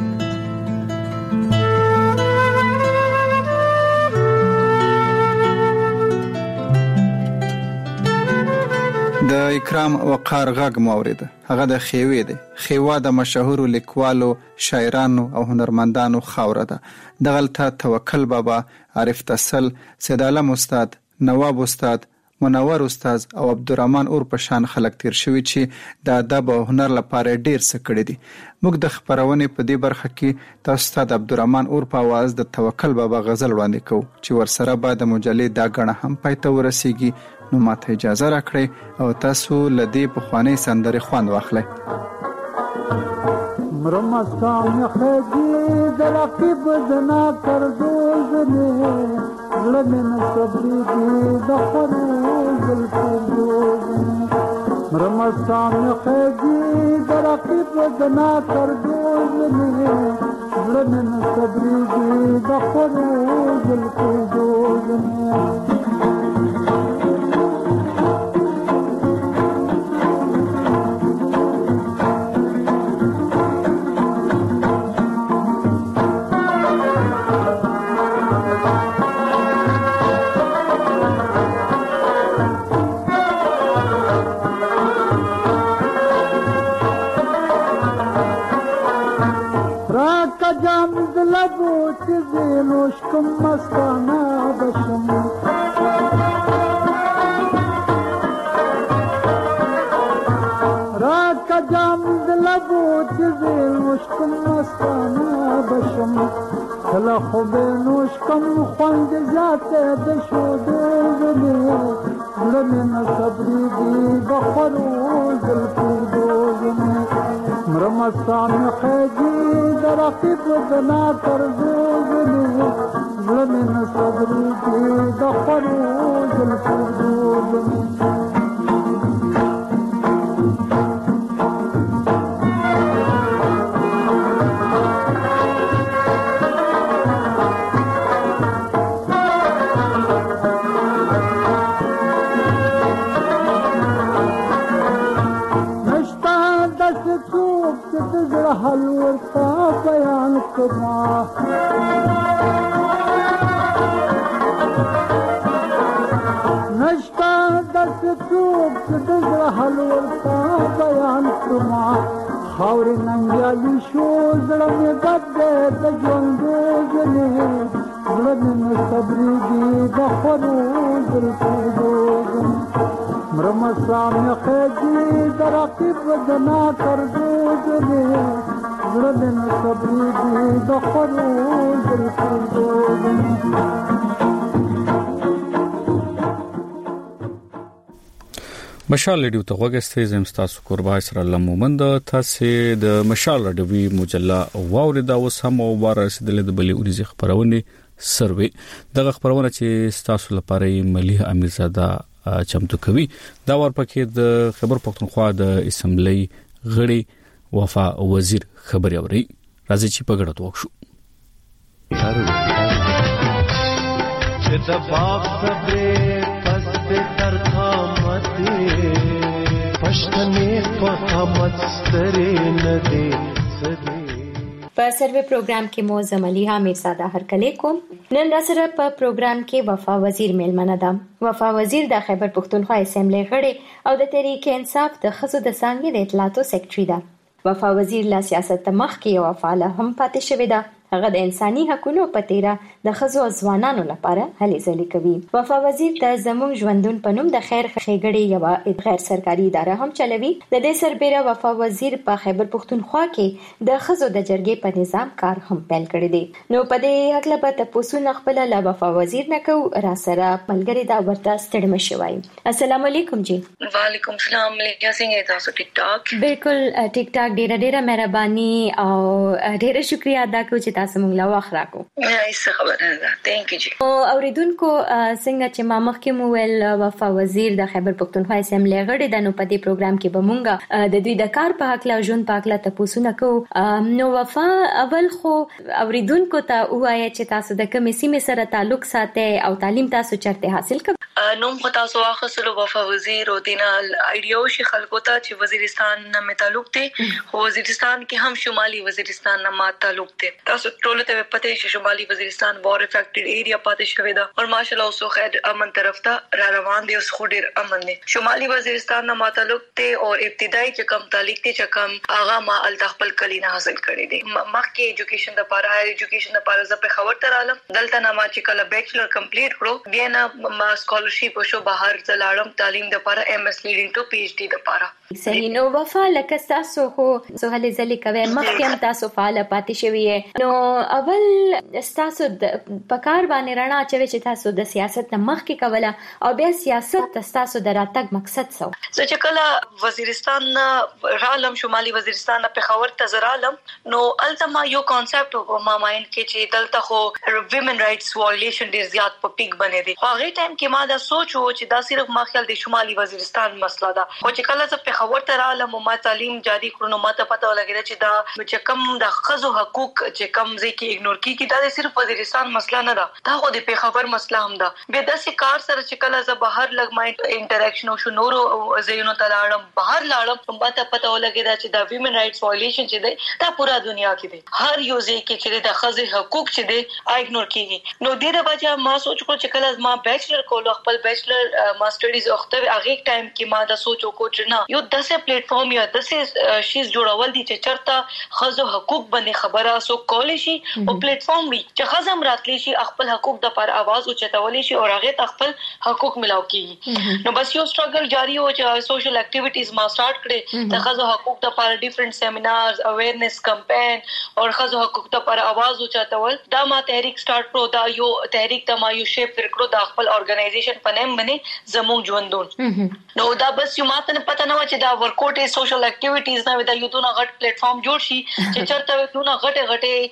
Speaker 3: د اکرام وقار غږ مو اوریده. هغه د خیوې دی. خیوا د مشهورو لیکوالو، شاعرانو او هنرمندانو خاوره ده. دغلته توکل بابا، عارف تسل، سید عالم استاد، نواب استاد، منور استاد او عبدالرحمن اور په شان خلک تیر شوي چې د ادب او هنر لپاره ډیر څه کړی دي. موږ د خبرونې په دې برخه کې تاسو ته د عبدالرحمن اور په आवाज د توکل بابا غزل وړاندې کوو چې ورسره به د مجلې دا غڼه هم پایته ورسیږي. نو ماته اجازه راکړئ او تاسو لدې په خوانې سندرې خوان واخلئ.
Speaker 6: مرمستان خیجی درقیب زنا کردوزنی لمن صبری دی دخروز الفردوزنی مرمستان خیجی درقیب زنا کردوزنی لمن صبری دی دخروز الفردوزنی کم مستانه بشم راکا جام دلبو چیزی نوش کم مستانه بشم کلا خوب نوش کم خوند زیاده دشو دوزنی لمن صبری دی بخروز الفردوزنی مرمستان خیجی درقیب دنا ترزوزنی لمن صبری دی بخروز الفردوزنی حلورتا بیان کما نشتا دست توب دزر حلورتا بیان کما خاوری ننگیالی شو زلمی گده دجوندوزنی زلمی صبری دی بخروز الفردوزنی مرمسان خیجی درقیب دنا کردوزنی زلمن صبری دی بخروز الفردوزنی.
Speaker 1: مشال رادیو ته وګورئ زم تاسو قربا سره لمومند تاسو د مشال رادیو مجله واورید او سم او بار رسیدلې د بلې اوریزي خبرونه سروي دغه خبرونه چې تاسو لپاره ملي امیرزاده چمتو کوي دا ورپکې د خبر پښتونخوا د اسمبلی غړي وفا وزیر خبري اوري راځي چې په ګډه وښو چې د باغ صبر پس به تر قامت پښتنې په قامت ستري نه دي په سروي پروګرام کې مو زمليها میرزاده هرکلی کوم. نن را سره په پروګرام کې وفا وزیر میلمنه ده. وفا وزیر د خیبر پښتونخوا اسمبلی غړي او د تحریک انصاف د خزو د څنګه د اطلاعاتو سیکریټری ده. وفا وزیر لا سیاست مخ کې او فعال هم پاتې شوې ده.
Speaker 7: هغه د انساني حقوقو په تیره د ښځو او ځوانانو لپاره هلې ځلې کوي. وفا وزیر ته زموږ ژوندون په نوم د خیر ښېګړې یوه غیر سرکاري اداره هم چلوي. د دې سربېره وفا وزیر په خیبر پښتونخوا کې د ښځو د جرګې په نظام کار هم پیل کړی دی. نو په دې هکله به تاسو نه خپل له وفا وزیر نه کو را سره ملګری دا ورته ستړي مشوي. السلام علیکم جی.
Speaker 8: وعلیکم السلام. لیکه څنګه تاسو ټیک ټاک؟
Speaker 7: بالکل ټیک ټاک. ډیره ډیره مهرباني او ډیره شکریا ادا کوم چې تاسو موږ لا وخت راکو.
Speaker 8: هیڅ خبره نه ده. ثانک یو جی.
Speaker 7: او اوریدونکو څنګه چې ما مخکې مو ویل وفا وزیر د خیبر پښتونخوا اسمبلی غړي د نو په دې پروګرام کې به مونږه د دوی د کار په حق لا ژوند په حق لا تاسو نه کو. نو وفا اول خو اوریدونکو ته وایي چې تاسو د کومې سیمې سره تعلق ساتي او تعلیم تاسو چرته حاصل کړئ؟
Speaker 8: نوم خو تاسو واخصلو وفا وزیر او دینا ایډیو شي خلکو ته چې وزیرستان نه مې تعلق دی. خو وزیرستان کې هم شمالي وزیرستان نه ما تعلق دی. تاسو ټول ته پته چې شمالي وزیرستان وار افیکټډ ایریا پاتې شوی دا او ماشاءالله اوسو خیر امن طرف ته را روان دی. اوس خو ډیر امن دی. شمالي وزیرستان نه ما تعلق دی او ابتدایي چې کم تعلق دی چې کم هغه ما ال خپل کلی نه حاصل کړی دی. مخکې ایجوکیشن د لپاره هایر ایجوکیشن د لپاره زه په خبر تر عالم دلته نه ما چې کله بیچلر کمپلیټ کړو بیا نه ما سکالرشپ شو بهر زلاړم تعلیم د لپاره ایم اس لیډینګ ټو پی ایچ ډی د لپاره.
Speaker 7: صحیح. نو وفا لکه تاسو خو سهل زلی کوي مخکې هم تاسو فعال پاتې شوی. نو اول تاسو د پکار باندې رڼا چوي چې تاسو د سیاست نه مخکې کوله او بیا سیاست تاسو د راتګ مقصد څه و؟
Speaker 8: زه چې کله وزیرستان رالم شمالي وزیرستان په خبر ته زرالم نو التما یو کانسپټ په ما مایند کې چې دلته خو ویمن رائټس وایلیشن ډیر زیات په پیک باندې دي. هغه ټایم کې ما دا سوچ و چې دا صرف ما خیال د شمالي وزیرستان مسله ده. خو چې کله زه په خبر ته رالم ما تعلیم جاری کړو نو ما ته پته ولګیده چې دا چې کم د ښځو حقوق چې کم ځکه اګنور کیږي دا صرف وزیرستان مسله نه ده. دا خو د په خبر مسله هم ده. به د سې کار سره چې کله زه بهر لګ ما انټریکشن او شو نورو زینو ته لاړم بهر لاړم ما ته پته ولګیده چې دا ویمن رائټس وایلیشن چې دی دا پورا دنیا کې دی. هر یو ځکه چې د ښځو حقوق چې دی اګنور کیږي. نو د دې وجه ما سوچ کړ چې کله ما بیچلر کولو خپل بیچلر ما سټډیز وخت هغه ټایم کې ما دا سوچ وکړ چې نه یو داسې پلیټ فارم یا داسې شیز جوړول دي چې چرته ښځو حقوق باندې خبره سو کول شي او پلیټ فارم وي چې ښځم راتلی شي خپل حقوق د پر आवाज اوچتول شي او هغه خپل حقوق ملاو کیږي. نو بس یو سټرګل جاری و چې سوشل اکټیویټیز ما سٹارټ کړې د ښځو حقوق د پر ډیفرنٹ سیمینارز اویرنس کمپاین او ښځو حقوق د پر आवाज اوچتول دا ما تحریک سٹارټ کړو. دا یو تحریک ته ما یو شیپ ورکړو د خپل اورګنایزیشن په نوم باندې زموږ ژوندون. نو دا بس یو ماته نه پته نه و چې دا ورکوټ سوشل اکټیویټیز نه ودا یو دونه غټ پلیټ فارم جوړ شي چې چرته دونه غټه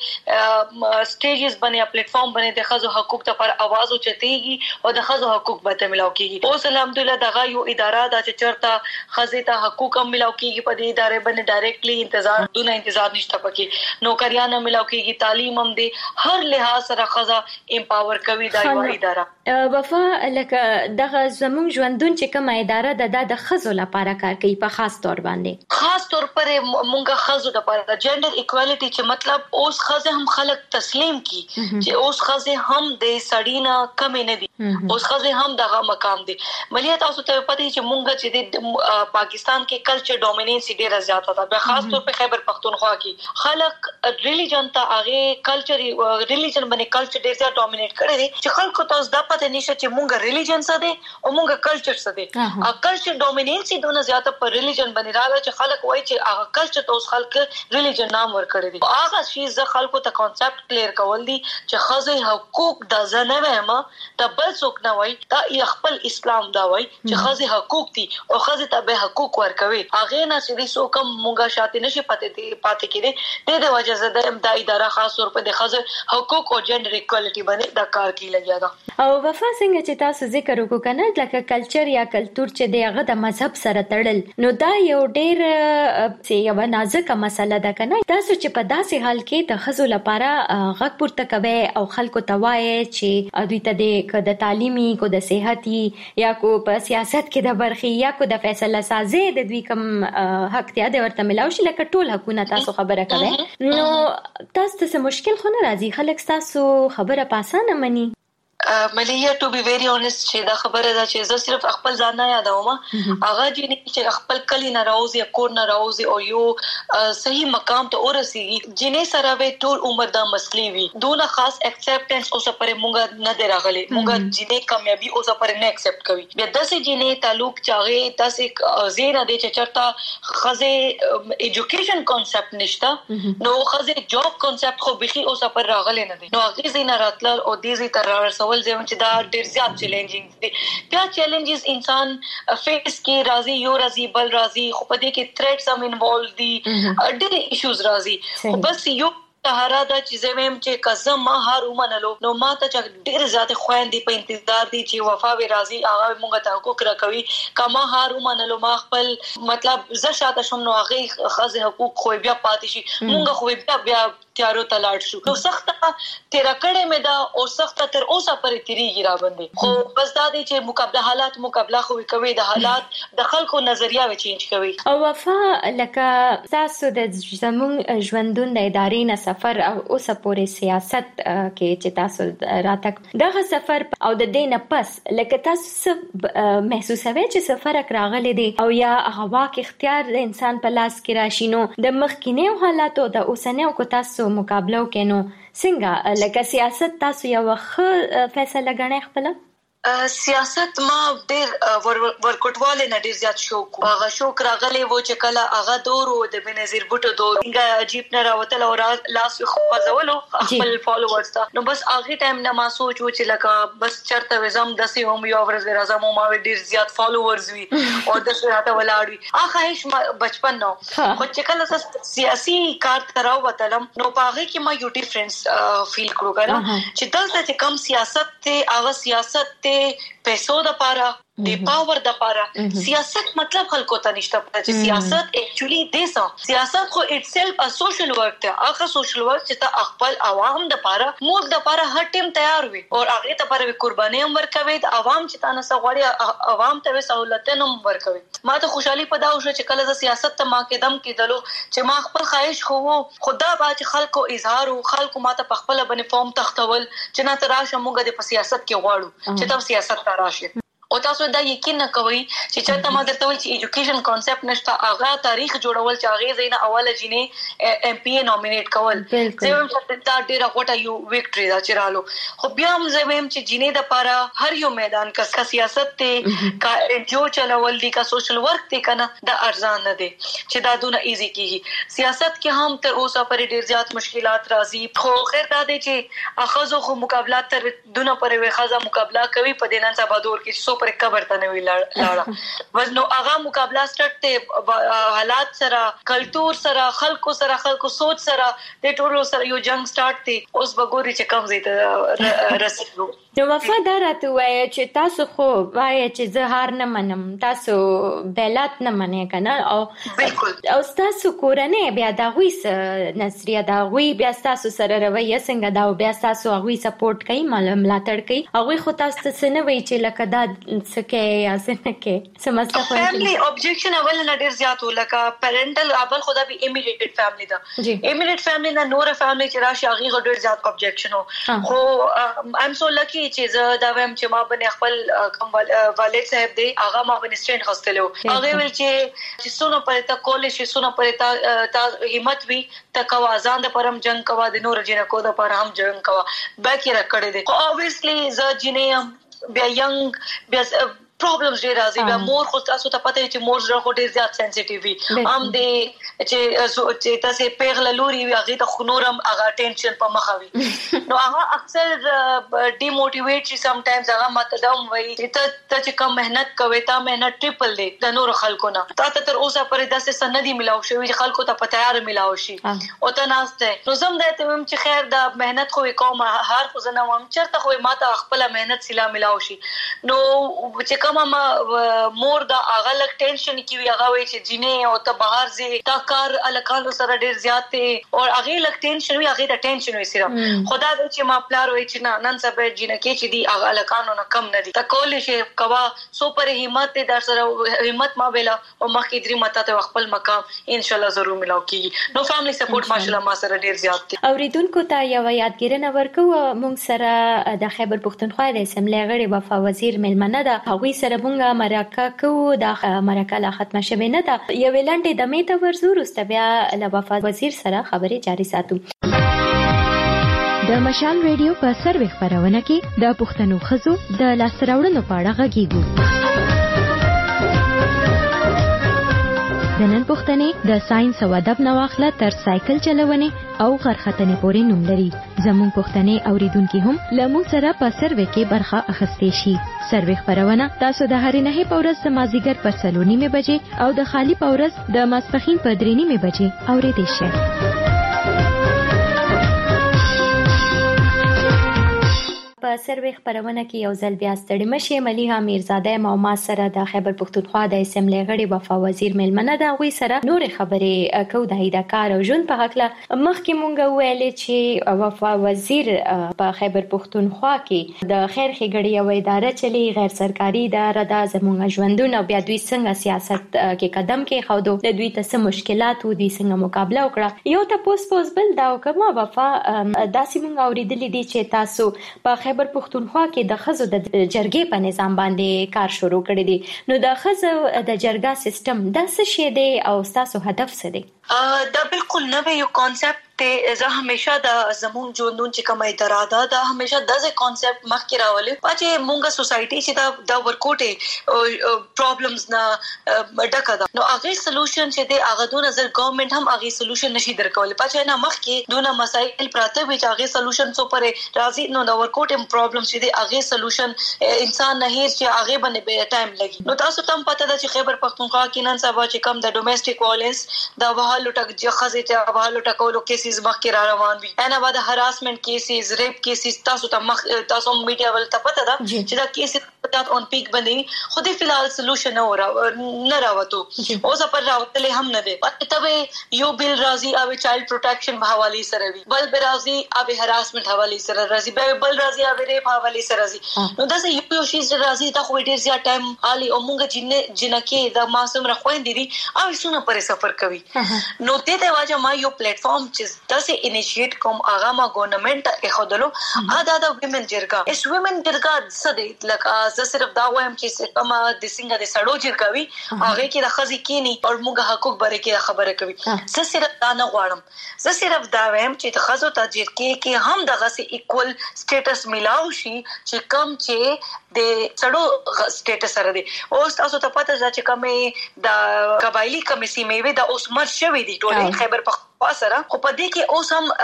Speaker 8: غټه سټیجز باندې پلیټ فارم باندې د ښځو حقوق ته پر आवाज اوچتيږي او د ښځو حقوق به ته ملاو کیږي. اوس الحمدلله دغه یو اداره دا چې چرته ښځې ته حقوق هم ملاو کیږي په دې ادارې باندې ډایرکټلی انتظار دونه انتظار نشته پکې نوکریان هم ملاو کیږي تعلیم هم دي هر لحاظ سره ښځه امپاور کوي دا یو اداره.
Speaker 7: وفا لکه دغه زموږ ژوندون چې کومه اداره ده د ښځو لپاره کار کوي په خاص تور باندې
Speaker 8: خاص تور پر مونږه ښځو لپاره جندر ایکوالټي چې مطلب اوس ښځه هم خلک تسلیم کی چې اوس ښځه هم د سړینا کم نه دي اوس ښځه هم دغه مقام دي. ملي تاسو ته پته چې مونږه چې د پاکستان کې کلچر ډومیننس ډیره زیاته ده په خاص تور په خیبر پختونخوا کې خلک ریلیجن ته هغه کلچر ریلیجن باندې کلچر ډیر زیات ډومینیټ کړی دي چې خلکو تاسو د پته نشته چې مونږه ریلیجن څه دي او مونږه کلچر څه دي. ا کلچر ډومیننس دونه زیاته پر ریلیجن باندې راغلی چې خلک وایي چې هغه کلچر ته اوس خلک ریلیجن نام ورکړي دي. هغه شی ز خلکو ته کانسپټ کلیر کول دي چې ښځې حقوق د زنه ما د بل څوک نه وایي دا خپل اسلام دا وایي چې ښځې حقوق دي او ښځې ته به حقوق ورکوي. هغه نه چې څوک مونږه شاته نشي پاتې دي پاتې کېږي د دې وجه زه د اداره خاص طور په د ښځې حقوق او جندر ایکوالټي باندې د کار کې لګیا ده.
Speaker 7: او وفا څنګه چې تاسو ذکر وکړو کنه لکه کلچر یا کلتور چې دی هغه د مذهب سره تړل نو دا یو ډیر یو نازکه مسله ده کنه. تاسو چې په داسې حال کې د ښځو لپاره غږ پورته کوي او خلکو ته وایي چې دوی ته د تعلیمي کو د صحتي یا کو په سیاست کې د برخي یا کو د فیصله سازي د دوی کوم حق ته د ورته ملاوي شي لکه ټول حقونه تاسو خبره کوي نو تاسو ته مشکل خو نه راځي خلک تاسو خبره پاسانه مني؟
Speaker 8: مليه ټو بي ویری اونست چې دا خبره ده چې زه صرف خپل ځان نه یادوم هغه چې خپل کلی نه راوځي کور نه راوځي او یو صحیح مقام ته ورسیږي جنې سره به ټول عمر دا مسلې وي دونه خاص اکسپټنس اوس پر مونږ نه دراغلي مونږ جنې کامیابی اوس پر نه اکسپټ کوي بیا داسې جنې تعلق چاغه تاسو زیره دي چې چرته خزه ایجوکیشن کانسپټ نشته نو خزه جاب کانسپټ خو بخي اوس پر راغلي نه دي نو هغه زینه راتل او دې زی تر ول زم چې دا ډیر زیات چیلنجینګ دي بیا چیلنجز انسان فیس کې راضي یو راضي بل راضي خو په دې کې تھریټس هم انوالو دي ډیر ایشوز راضي خو بس یو طهاره دا چې زمیم چې قسم ما هر ومنلو نو ما ته چې ډیر زیات خويندې په انتظار دي چې وفا وی راضي هغه مونږ ته حقوق راکوي کما هر ومنلو ما خپل مطلب زه شاته شوم نو هغه خزه حقوق خو بیا پاتې شي مونږ خو بیا بیا تیارو تلاړ شو نو سخت تیر کړه مې دا او سخت تر اوسه پرې تیریږي را باندې خو بس دا دي چې مقابله حالات مقابله خو کوي د حالات د خلکو نظریه و چینج کوي
Speaker 7: او وفا لکه تاسو د زمون ژوندون د ادارې نه سفر او اوسه پورې سیاست کې چې تاسو راتک دغه سفر او د دینه پس لکه تاسو محسوسوي چې سفر راغلی دی او یا هغه واک اختیار د انسان په لاس کې راشي نو د مخکینه حالاتو د اوسنه کو تاسو مقابله وکینو څنګه لکه سیاست تاسو یو ښه فیصله غنئ خپل
Speaker 8: سیاست ما ډیر ورکټواله نه ډیر زیات شوق هغه شوق راغلی و چې کله هغه دور او د بنظیر بوټو دور څنګه عجیب نه راوتل او لاس خو پزولو خپل فالوورز ته نو بس هغه ټایم نه ما سوچ و چې لکه بس چرته وزم د سي هم یو ورځ راځم ما ډیر زیات فالوورز وي او د شاته ولاړوي هغه هیڅ بچپن نو خو چې کله سیاسي کار تراو وتلم نو پاغه کې ما یو ډیفرنس فیل کړو کنه چې دلته چې کم سیاست ته هغه سیاست ته پیسو د پاره د پاور د پاره سیاست مطلب خلکو ته نشته چې سیاست اکچولی دیسه سیاست خو اټسلف ا سوشل ورک ته هغه سوشل ورک چې ته خپل عوام د پاره ملک د پاره هر ټیم تیار وي او هغه ته پاره قرباني هم ورکوي د عوام چې تاسو سغوړي عوام ته سہولتونه هم ورکوي ما ته خوشحالي پدا وشو چې کله ز سیاست ته ما قدم کېدلو چې ما خپل خواهش خو خدا با چې خلکو اظهار او خلکو ما ته په خپل باندې فارم تختول چې نه تراشه موږ د سیاست کې غواړو چې تاسو سیاست ته راشي او تاسو دا یقین نه کوئ چې چاته ما درته وایي چې ایجوکیشن کانسپټ نشته هغه تاریخ جوړول چې هغه زینه اوله جنې ایم پی ای نومینیټ کول زموږ چې دا ډیره غوټه یو وکټری دا چرالو خو بیا هم زموږ چې جنې د پاره هر یو میدان کا سیاست ته کا جو چلول دي کا سوشل ورک ته کنه دا ارزان نه دي چې دا دونه ایزی کیږي سیاست کې هم تر اوسه پر ډیر زیات مشکلات راځي خو خیر دا دي چې اخذو خو مقابلات تر دونه پر وي خزه مقابله کوي په دینان سبا دور کې پر کبر ته نوی لاړه وزنو هغه مقابله سټارټ ته حالات سره کلچر سره خلکو سره خلکو سوچ سره د ټولو سره یو جنگ سٹارټ دی اوس بګوري چې کم زیته رسېږو
Speaker 7: نو وفادارته وای چې تاسو خو وای چې زه هار نه منم تاسو بیلات نه منې کنه او
Speaker 8: بالکل
Speaker 7: او تاسو کورنۍ بیا دا وې نظریه دا وې بیا تاسو سره رویه څنګه دا بیا تاسو هغه سپورټ کوي معلوم ملاتړ کوي هغه خو تاسو څه نه وای چې لکه دا سکه یا څنګه څه مسله کوي
Speaker 8: فیملی اوبجیکشن اول نه ډیر زیات ولکه پیرنټل اول خدا به ایمیډیټډ فیملی دا ایمیډیټ فیملی نه نور فیملی چې راشي هغه ډیر زیات اوبجیکشن خو آی ایم سو لکی چې زه دا وایم چې ما باندې خپل کوم والد صاحب دی هغه ما باندې سټینډ غستلو هغه ول چې چې سونو پرتا کولې چې سونو پرتا تا همت وی تکوا ځان د پرم جنگ کوا د نور جن کو د پر هم جنگ کوا باقي راکړې دي اوبویسلی ز جنې بیا ینګ بیا پرابلمز ډیر راځي بیا مور خو تاسو ته پته چې مور زړه خو ډیر زیات سنسټیو وي هم دې چې چې تاسو پیغله لوري وي هغه ته خنورم هغه ټینشن په مخه وي نو هغه اکثر ډیموټیویټ شي سم ټایمز هغه ماته دا وایي چې ته چې کوم مهنت کوي تا مهنت ټریپل دی د نور خلکو نه تا ته تر اوسه پرې داسې سندي ملاو شوی چې خلکو ته په تیار ملاو شي او ته ناشته نو زم دته هم چې خیر دا مهنت خو کوم هر خو زنه هم چرته خو ماته خپل مهنت سلا ملاو شي نو چې التمام مور دا هغه لک ټینشن کی وی هغه وی چې جنې او ته بهر زی تا کار الکانو سره ډیر زیات ته او هغه لک ټینشن وی هغه د ټینشن وی صرف خدا دې چې ما پلار وی چې نه نن سبا جنې کې چې دی هغه الکانو نه کم نه دي تا کول شي کوا سو پر همت در سره همت ما ویلا او مخکې درې ماته ته خپل مقام ان شاء الله ضرور ملاو کیږي نو فیملی سپورټ ماشاءالله ما سره ډیر زیات دی
Speaker 7: اوریدونکو ته یو یادګیرنه ورکو مونږ سره د خیبر پختونخوا د اسمبلی غړي وفا وزیر ملمنه ده هغوی سره مونږه مرکه کوو د مرکه لا ختمه شوه نه ده یو لاندې د میته ورزو وروسته بیا له وفا وزیر سره خبرې جاري ساتو د مشال ریډیو په سروي خبرونه کې د پښتنو خزو د لاسراوړنو په اړه غږیږو د نن پښتنې د ساينس او ادب نواخله تر سایکل چلونې او غرختنې پورې نوم لري زموږ پښتنې اوریدونکو هم لمو سره په سروي کې برخه اخیستې شي سروي خبرونه تاسو د هرې نه په ورځ د مازیګر په سلونی بجې او د خالی په ورځ د ماسپخین په درې نیمه بجې اوریدئ شئ په سروي خبرونه کې یو ځل بیا ستړي مشه مليحه میرزاده مو ما سره د خیبر پختونخوا د اسمبلی غړي وفا وزیر ملمنه دا غوي سره نور خبرې کو د هیدا کار او جون په حق له مخکې مونږ ویلې چې وفا وزیر په خیبر پختونخوا کې د خیر خګړی او اداره چلی غیر سرکاري اداره د زموږ ژوندونه بیا دوی څنګه سیاست کې قدم کې خودو د دوی ته مشکلات او دوی څنګه مقابله وکړه یو ته پوس پوس بل دا کومه وفا داسې مونږ اوریدلې دي چې تاسو په خیبر پختونخوا کې د خزو د جرګې په نظام باندې کار شروع کړی دی نو د خزو د جرګه سیستم د څه شی دی او تاسو هدف څه دی
Speaker 8: دا بالکل نوې یو کانسپټ ته زه همیشه د زمون ژوندون چې کومه اداره ده دا همیشه دغه کانسپټ مخکې راولې چې مونږه سوسايټي چې دا د ورکوټه پرابلمز نه ډکه ده نو هغه سولوشن چې د هغه د نظر ګورنمنت هم هغه سولوشن نشي درکول پاتې نه مخکې دونه مسایل پراته وي چې هغه سولوشن څو پرې راځي نو د ورکوټه پرابلم چې د هغه سولوشن انسان نه هیڅ چې هغه باندې به ټایم لګي نو تاسو ته پته ده چې خیبر پختونخوا کې نن سبا چې کم د ډومېسټک وایلنس د وهالو ټک ځخه ته وهالو ټکولو کیسز مخکې را روان دي انا بعد هراسمنت کیسز ریپ کیسز تاسو ته مخ تاسو میډیا ول ته پته ده چې دا کیسز پټات اون پیک باندې خو دې فلحال سولوشن نه ورا نه راوته اوس پر راوتلې هم نه دي ته یو بیل راضي او چایلډ پروټیکشن په حواله سره وي بل برازي او هراسمنت حواله سره راضي بل راضي او ریپ حواله سره راضي نو دا یو یو شی راضي دا خو ډیر زیات ټایم علي او مونږ جن جنکه دا معصوم رخوین دي او څونه پر سفر کوي نو دې ته واجه ما یو پلیټ فارم چې تاسو انیشیټ کوم هغه ما ګورنمنت کې خدلو ادا د ویمن جرګه اس ویمن جرګه څه دی لکه زه صرف دا وایم چې کومه د څنګه د سړو جرګه وي هغه کې د خزي کینی او موږ حقوق بره کې خبره کوي زه صرف دا نه غواړم زه صرف دا وایم چې د خزو ته جرګه کې هم دغه سي ایکوال سټیټس ملاو شي چې کم چې د سړو سټیټس سره دی او تاسو ته پته ده چې کومه د قبایلی کمیسي میوه د اوس مر شوی دی ټول خیبر پختونخوا سره خو په دې کې اوس هم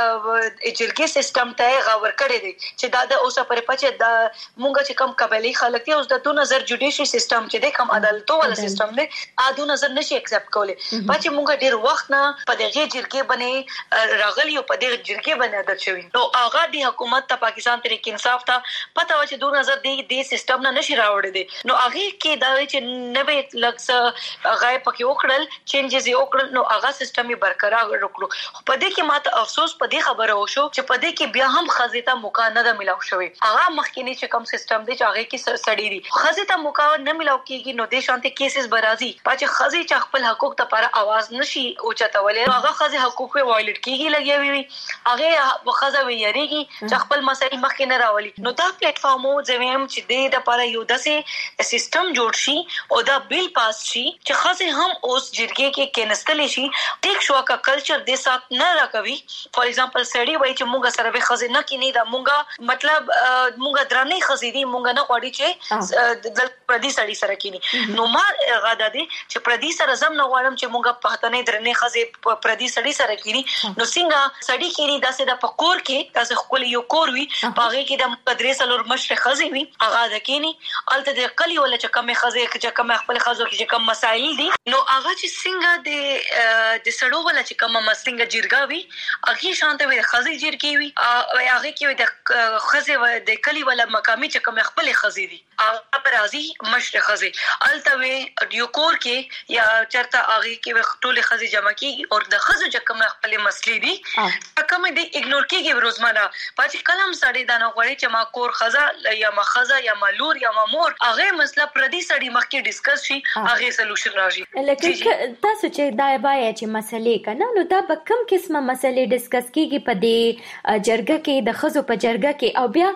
Speaker 8: جرګې سیستم ته غور کړی دی چې دا د اوسه پر پچې د مونږ چې کم قبایلی خلک دي اوس د دو نظر جوډیشي سیستم چې د کم عدالتو ولا سیستم دی ا دو نظر نشي ایکسپټ کولای پچې مونږ ډیر وخت نه په دغه جرګې باندې راغلی او په دغه جرګې باندې عادت شوی نو هغه د حکومت ته پاکستان طریق انصاف ته پته و چې دو نظر دی د سیستم نه نشي راوړی دی نو هغه کې دا چې نوې لکس غای پکې وکړل چینجز یې وکړل نو هغه سیستم یې برقرار وکړو په دې کې ماته افسوس په دې خبره وشو چې په دې کې بیا هم خزیته موقع نه ده ملاو شوی هغه مخکینی چې کوم سیستم دی چې هغه کې سړی دی خزیته موقع نه ملاو کیږي نو د شانتي کیسز برازي پاتې خزي چې خپل حقوق ته پر आवाज نشي او چتولې هغه خزي حقوق په وایلیټ کیږي لګي وي هغه خزه ویریږي چې خپل مسایل مخکې نه راولي نو دا پلیټ فارمو زمیم چې د لپاره یو داسې سیستم جوړ شي او دا بیل پاس شي چې خزي هم اوس جرګې کې کېنستل شي ټیک شو کا کلچر د سات نه راکوي فور ایگزامپل سړی وای چې مونږه سره به خزینه کې نه دا مونږه مطلب مونږه درنې خزيدي مونږه نه غواړي چې د پردي سړی سره کېنی نو ما غاده دي چې پردي سره زم نه غواړم چې مونږه پښتنې درنې خزي پردي سړی سره کېنی نو څنګه سړی کېنی داسې د پکور کې تاسو خپل یو کور وي باغې کې د مدرسې لور مشر خزي وي هغه د کېنی الته د کلی ولا چې کومه خزي چې کومه خپل خزو کې چې کوم مسایل دي نو هغه چې څنګه د د سړو ولا چې کوم کومه مسنګ جرګاوي اغي شانته وي خزي جرګي وي هغه کې د خزي د کلی ولا مقامي چې کوم خپل خزي دي هغه پر ازي مشر خزي التوي یو کور کې یا چرته هغه کې ټول خزي جمع کیږي او د خزو چې کوم خپل مسلې دي کوم دي اګنور کیږي روزمره پاتې کلم سړی دا نه غوړي چې ما کور خزا یا ما خزا یا ما لور یا ما مور هغه مسله پردي سړی مخکې ډیسکس شي هغه سولوشن راشي
Speaker 7: لکه تاسو چې دا بای چې مسلې کنه نو دا په کوم قسمه مسلې ډیسکس کیږي په دې جرګه کې د خزو په جرګه کې او بیا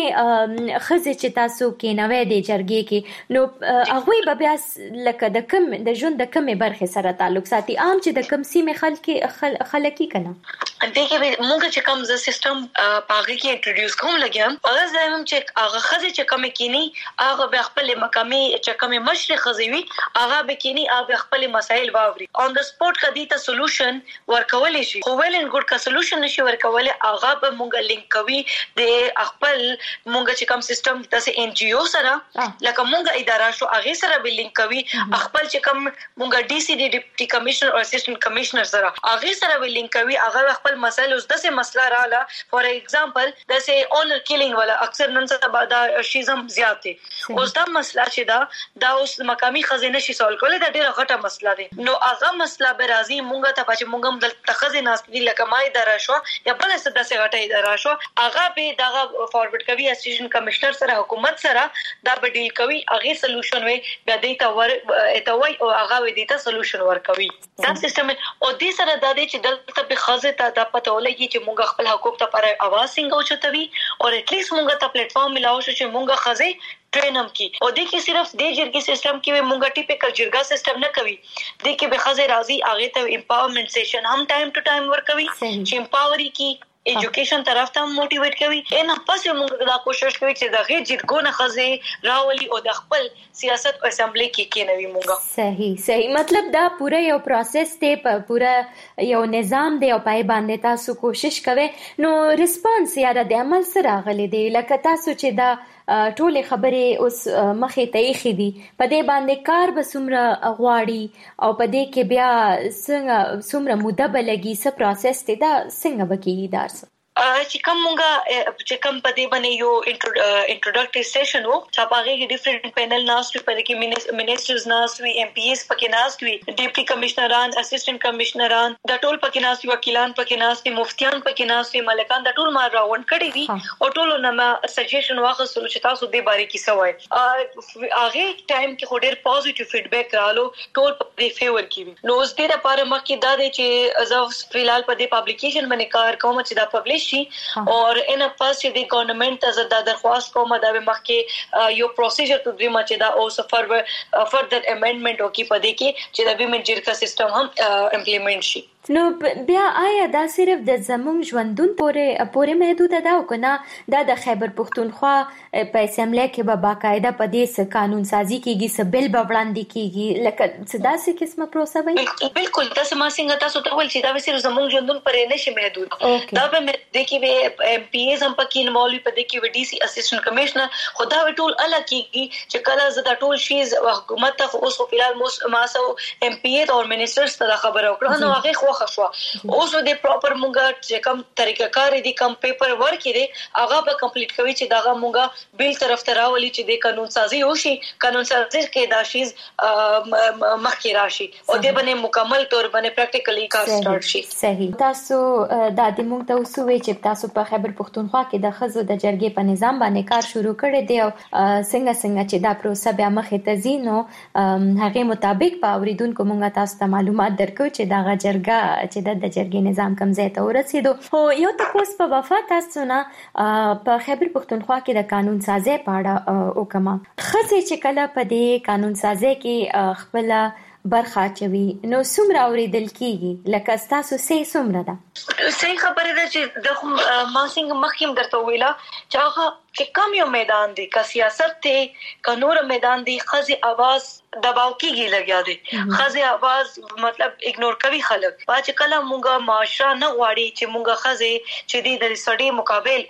Speaker 7: کومه خزه چې تاسو کې نوې دي جرګې کې نو هغه به بیا لکه د کوم د ژوند د کومه برخه سره تعلق ساتي عام چې د کوم سیمه خلک خلکی کنه
Speaker 8: دغه موږ چې کوم ز سیستم پاګه کې انټروډیوس کوم لګیم هغه زموږ چې هغه خزه چې کوم کینی هغه به خپل مقامي چې کوم مشر خزوي هغه به کینی هغه خپل مسائل واوري اون د سپورت کدي ته سولوشن ورکول شي خو ویل ان ګډ کا سولوشن نشي ورکول هغه به موږ لینک کوي د خپل موږ چې کوم سیستم تاسو ان جی او سره لکه موږ اداره شو هغه سره به لینک کوي خپل چې کوم موږ ډي سي ډي ډیپټي کمشنر او اسسټنټ کمشنر سره هغه سره به لینک کوي هغه خپل مسائل اوس دغه مسله رااله فور ایگزامپل دغه اونر کیلینګ ولا اکثر نن سبا دا شیزم زیاته اوس دا مسله چې دا دا اوس مقامي خزینه شي سوال کول دا ډیره غټه مسله ده نو هغه مسله به راځي مونږ ته پچ مونږ د تخزینه ناس دی لکه مای درا شو یا بل څه دغه غټه درا شو هغه به دا فارورډ کوي اسټیشن کمشنر سره حکومت سره دا به ډیل کوي هغه سولوشن وي بیا دیتا ور اته وای او هغه وي دیتا سولوشن ور کوي دا سیستم او دې سره د دې چې دلته به خزه ته د پته ولګي چې مونږ خپل حقوق ته پر اواز څنګه اوچتوي او اټ لیست مونږ ته پلیټ فارم ملاو شو چې مونږ خزه ټرینم کی او د کې صرف د جرګي سیستم کې مونږ ټیپیکل جرګا سیستم نه کوي د کې به خزه راضي هغه ته امپاورمنت سیشن هم ټایم ټو ټایم ور کوي چې امپاوري کی ایجوکیشن طرف ته موټیویټ کوي ان پس موږ دا کوشش کوي چې د غیر جرګونه خزه راولي او د خپل سیاست او اسمبلی کې کېنوي موږ
Speaker 7: صحیح صحیح مطلب دا پوره یو پروسس ته په پوره یو نظام دی او پای باندې تاسو کوشش کوئ نو ریسپانس یا د عمل سره غلي دی لکه تاسو چې دا ټول خبرې اوس مخې ته یې خېدي په دې باندې کار به څومره غواړي او په دې کې بیا څنګه څومره موده به لګي څه پروسس دی دا څنګه به کېږي دا
Speaker 8: چې کوم مونږه چې کوم په دې باندې یو انټروډکټیو سیشن وو چې هغه کې ډیفرنٹ پینل ناست په دې کې منیسټرز ناست وي ایم پی ایس پکې ناست وي ډیپټي کمشنران اسسټنټ کمشنران د ټول پکې ناست وي وکیلان پکې ناست وي مفتیان پکې ناست وي ملکان د ټول ما راوند کړي دي او ټول نو سجیشن واخصو چې تاسو دې باره کې سوای هغه ټایم کې خو ډېر پوزټیو فیډبیک رالو ټول په دې فیور کې نو اوس دې لپاره مکه دا دی چې زه فلحال په دې پبلیکیشن باندې کار کوم چې دا پبلش اور ان پاس چې د ګورنمنت ته د درخواست کومه د مخکې یو پروسیجر ته دوی مچ دا او سفر فردر امندمنت او کی پدې کې چې د ویمن جرګه سیستم هم امپلیمنٹ شي
Speaker 7: نو بیا آیا دا صرف د زمونږ ژوندون پورې پورې محدود ده او کنه دا د خیبر پښتونخوا په اسمبلی کې به باقاعده په دې قانون سازي کېږي څه بل به وړاندې کېږي لکه څه داسې قسمه پروسه وي
Speaker 8: بالکل تاسو ما څنګه تاسو ته ول چې دا صرف زمونږ ژوندون پورې نشي محدود دا به د کې به ایم پی ایز هم پکې انوالو په دې کې ډي سي اسسټنټ کمشنر خدا ټول اله کېږي چې کله زدا ټول شیز حکومت ته اوس په فلال ما سو ایم پی ای او منیسټرز ته خبر ورکړه نو هغه خو اوس د پراپر مونږه چې کوم طریقه کار دي کوم پیپر ورک دي هغه به کمپلیټ کوي چې داغه مونږه بیل طرف ته راولي چې د قانون سازي وشي قانون سازي کې دا شیز مخکې راشي او د باندې مکمل تور باندې پریکټیکلی کار سٹارټ شي
Speaker 7: صحیح تاسو د دې مونږ ته وسوي چې تاسو په خیبر پښتونخوا کې د خزو د جرګې په نظام باندې کار شروع کړی دی او څنګه څنګه چې دا پروسه بیا مخې ته ځي نو هغه مطابق په اوریدونکو مونږه تاسو ته معلومات درکو چې دا جرګه چې د جرګې نظام کم ځای ته ورسېدو خو یو تاسو په وفا تاسو نه په خیبر پښتونخوا کې د قانون سازي په اړه وکما خزه چې کله په دې قانون سازي کې خپل برخه چوي نو څومره اوریدل کیږي لکه تاسو سې څومره ده
Speaker 8: صحیح خبره ده چې د ما څنګه مخکې درته ویلا چې هغه چې کم یو میدان دی که سیاست ته که نور میدان دی خزي आवाज دباو کیږي لګیا دي خزي आवाज مطلب اګنور کوي خلک باج کله مونږه معاشره نه غواړي چې مونږه خزي چې د سړي مقابل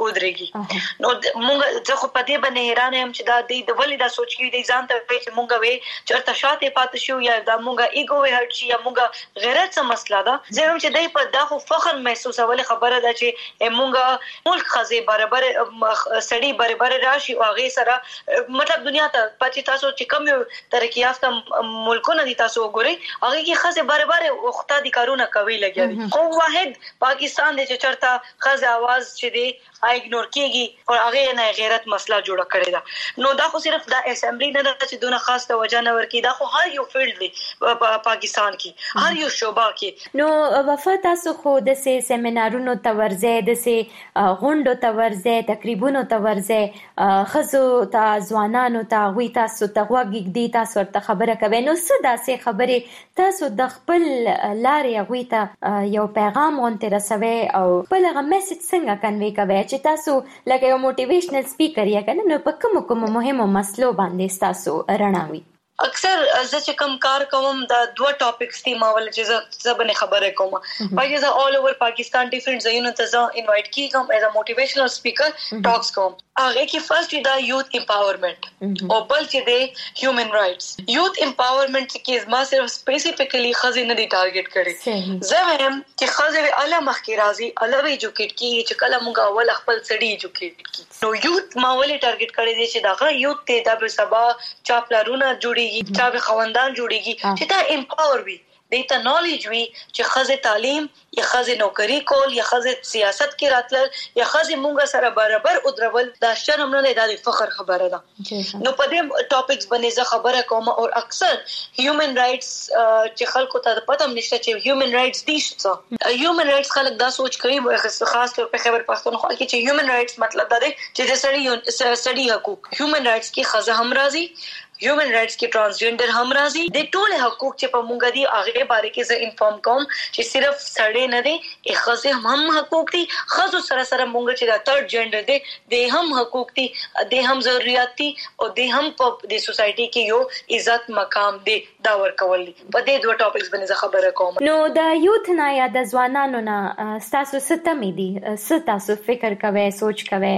Speaker 8: ودرېږي نو مونږ زه خو په دې باندې حیران یم چې دا د ولې دا سوچ کوي د ځان ته چې مونږه وي چې تر شاته پات شو یا دا مونږه ایګو هرت شي یا مونږه غیرت څه مسله ده زه هم چې دای په دا خو فخر محسوس اول خبره ده چې مونږه ملک خزي برابر سړي برابر راشي او هغه سره مطلب دنیا ته پاتې تاسو چې کم یو ترقی یافته ملکونه دي تاسو وګورئ هغه کې خزه بار-بار وخته دي کارونه کوي لګي خو واحد پاکستان د چرتا خزه आवाज چې دی اګنور کیږي او هغه نه غیرت مسله جوړه کړی دا نو دا خو صرف د اسمبلی نه ده چې دونه خاص توجه نه ورکړي دا خو هر یو فیلډ دی پاکستان کې هر یو شوبه کې
Speaker 7: نو وفات تاسو خو د سه سیمینارونو ته ورځي د سه غونډو ته ورځي تقریبونو ته ورځي خزو ته ځوانانو ته وی تاسو ته وګ دی تاسو ورته خبره کوي نو څه داسې خبرې تاسو د خپل لارې غوي ته یو پیغام غونته رسوي او خپل غو میسج څنګه کنوي کوي چې تاسو لکه یو موټیویشنل سپیکر یا کنه نو په کوم کوم مهمو مسلو باندې تاسو رڼاوي
Speaker 8: اکثر زه چې کوم کار کوم دا دوه ټاپکس دي ما ول چې زه باندې خبره کوم پای زه all over پاکستان ډیفرنٹ ځایونو ته زه انوایټ کیږم ایز ا موټیویشنل سپیکر ټاکس کوم هغه کې فرست دا یوث امپاورمنٹ او بل چې دی هیومن رائټس یوث امپاورمنٹ کې ما صرف سپیسیفیکلی خزینه دی ټارګټ کړي زه هم چې خزه اله مخکې راځي اله ایجوکیټ کیږي چې کله موږ اول خپل سړي ایجوکیټ کی نو یوث ما ولې ټارګټ کړی دی چې دا یوث ته د سبا چاپلارونه جوړي چا به خوندان جوړيږي چې دا امپاور وي دیتا نالج وی چې خزه تعلیم یا خزه نوکری کول یا خزه سیاست کې راتل یا خزه مونږه سره برابر او درول دا شرم نه دی د فخر خبره ده نو په دې ټاپکس باندې زه خبره کوم او اکثر هیومن رائټس چې خلکو ته پته نشته چې هیومن رائټس دي څه هیومن رائټس خلک دا سوچ کوي خاص طور په خبر پښتونخوا کې چې هیومن رائټس مطلب دا دی چې د سړي سړي حقوق هیومن رائټس کې خزه هم راځي هیومن رائټس کې ترانسجنډر هم راځي د ټول حقوق چې په مونږ دي هغه باره کې زه انفارم کوم چې صرف سړی نه دي خزه هم حقوق دي خزو سره سره مونږ چې دا تھرد جنډر دي د هم حقوق دي د هم ضرورت دي او د هم په د سوسايټي کې یو عزت مقام دي دا ورکول په دې دوه ټاپکس باندې خبره کوم
Speaker 7: نو د یوث نه یا د ځوانانو نه تاسو ستمې دي ست تاسو فکر کوئ سوچ کوئ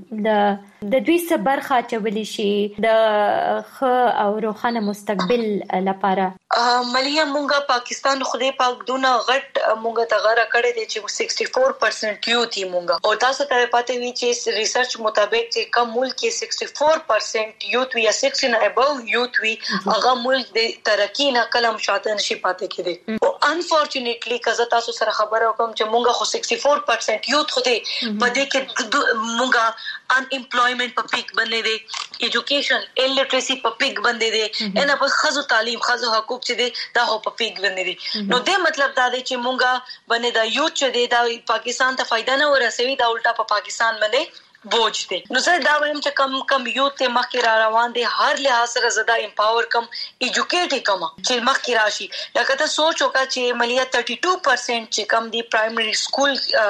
Speaker 7: د د دوی څه برخه چولې شي د خ او روښانه مستقبل لپاره
Speaker 8: ملیا مونږه پاکستان خدای پاک دونه غټ مونږه تغره کړې دي چې سکسټي فور پرسنټ یوث مونږه او تاسو ته پاتې وی چې ریسرچ مطابق چې کوم ملک کې سکسټي فور پرسنټ یوث یا سکسټي نه ابو یوث وی هغه ملک د ترقی نه کلم شاته نشي پاتې کېدی او انفورچونټلی کزه تاسو سره خبره وکم چې مونږه خو سکسټي فور پرسنټ یوث خو دې په دې کې مونږه ان امپلویمنٹ په پیک باندې دي ایجوکیشن الټریسي په پیک باندې دي ان په خزو تعلیم خزو حقوق چې دي دا هو په پیک باندې دي نو دې مطلب دا دی چې مونږه باندې دا یوث چې دي دا پاکستان ته فائدہ نه ورسوي دا الټا په پاکستان باندې بوج دي نو زه دا وایم چې کم کم یوث ته مخکې را روان دي هر لحاظ سره زدا امپاور کم ایجوکیټ کم چې مخکې راشي لکه ته سوچ وکړه چې ملیا thirty two percent چې کم دي پرایمري سکول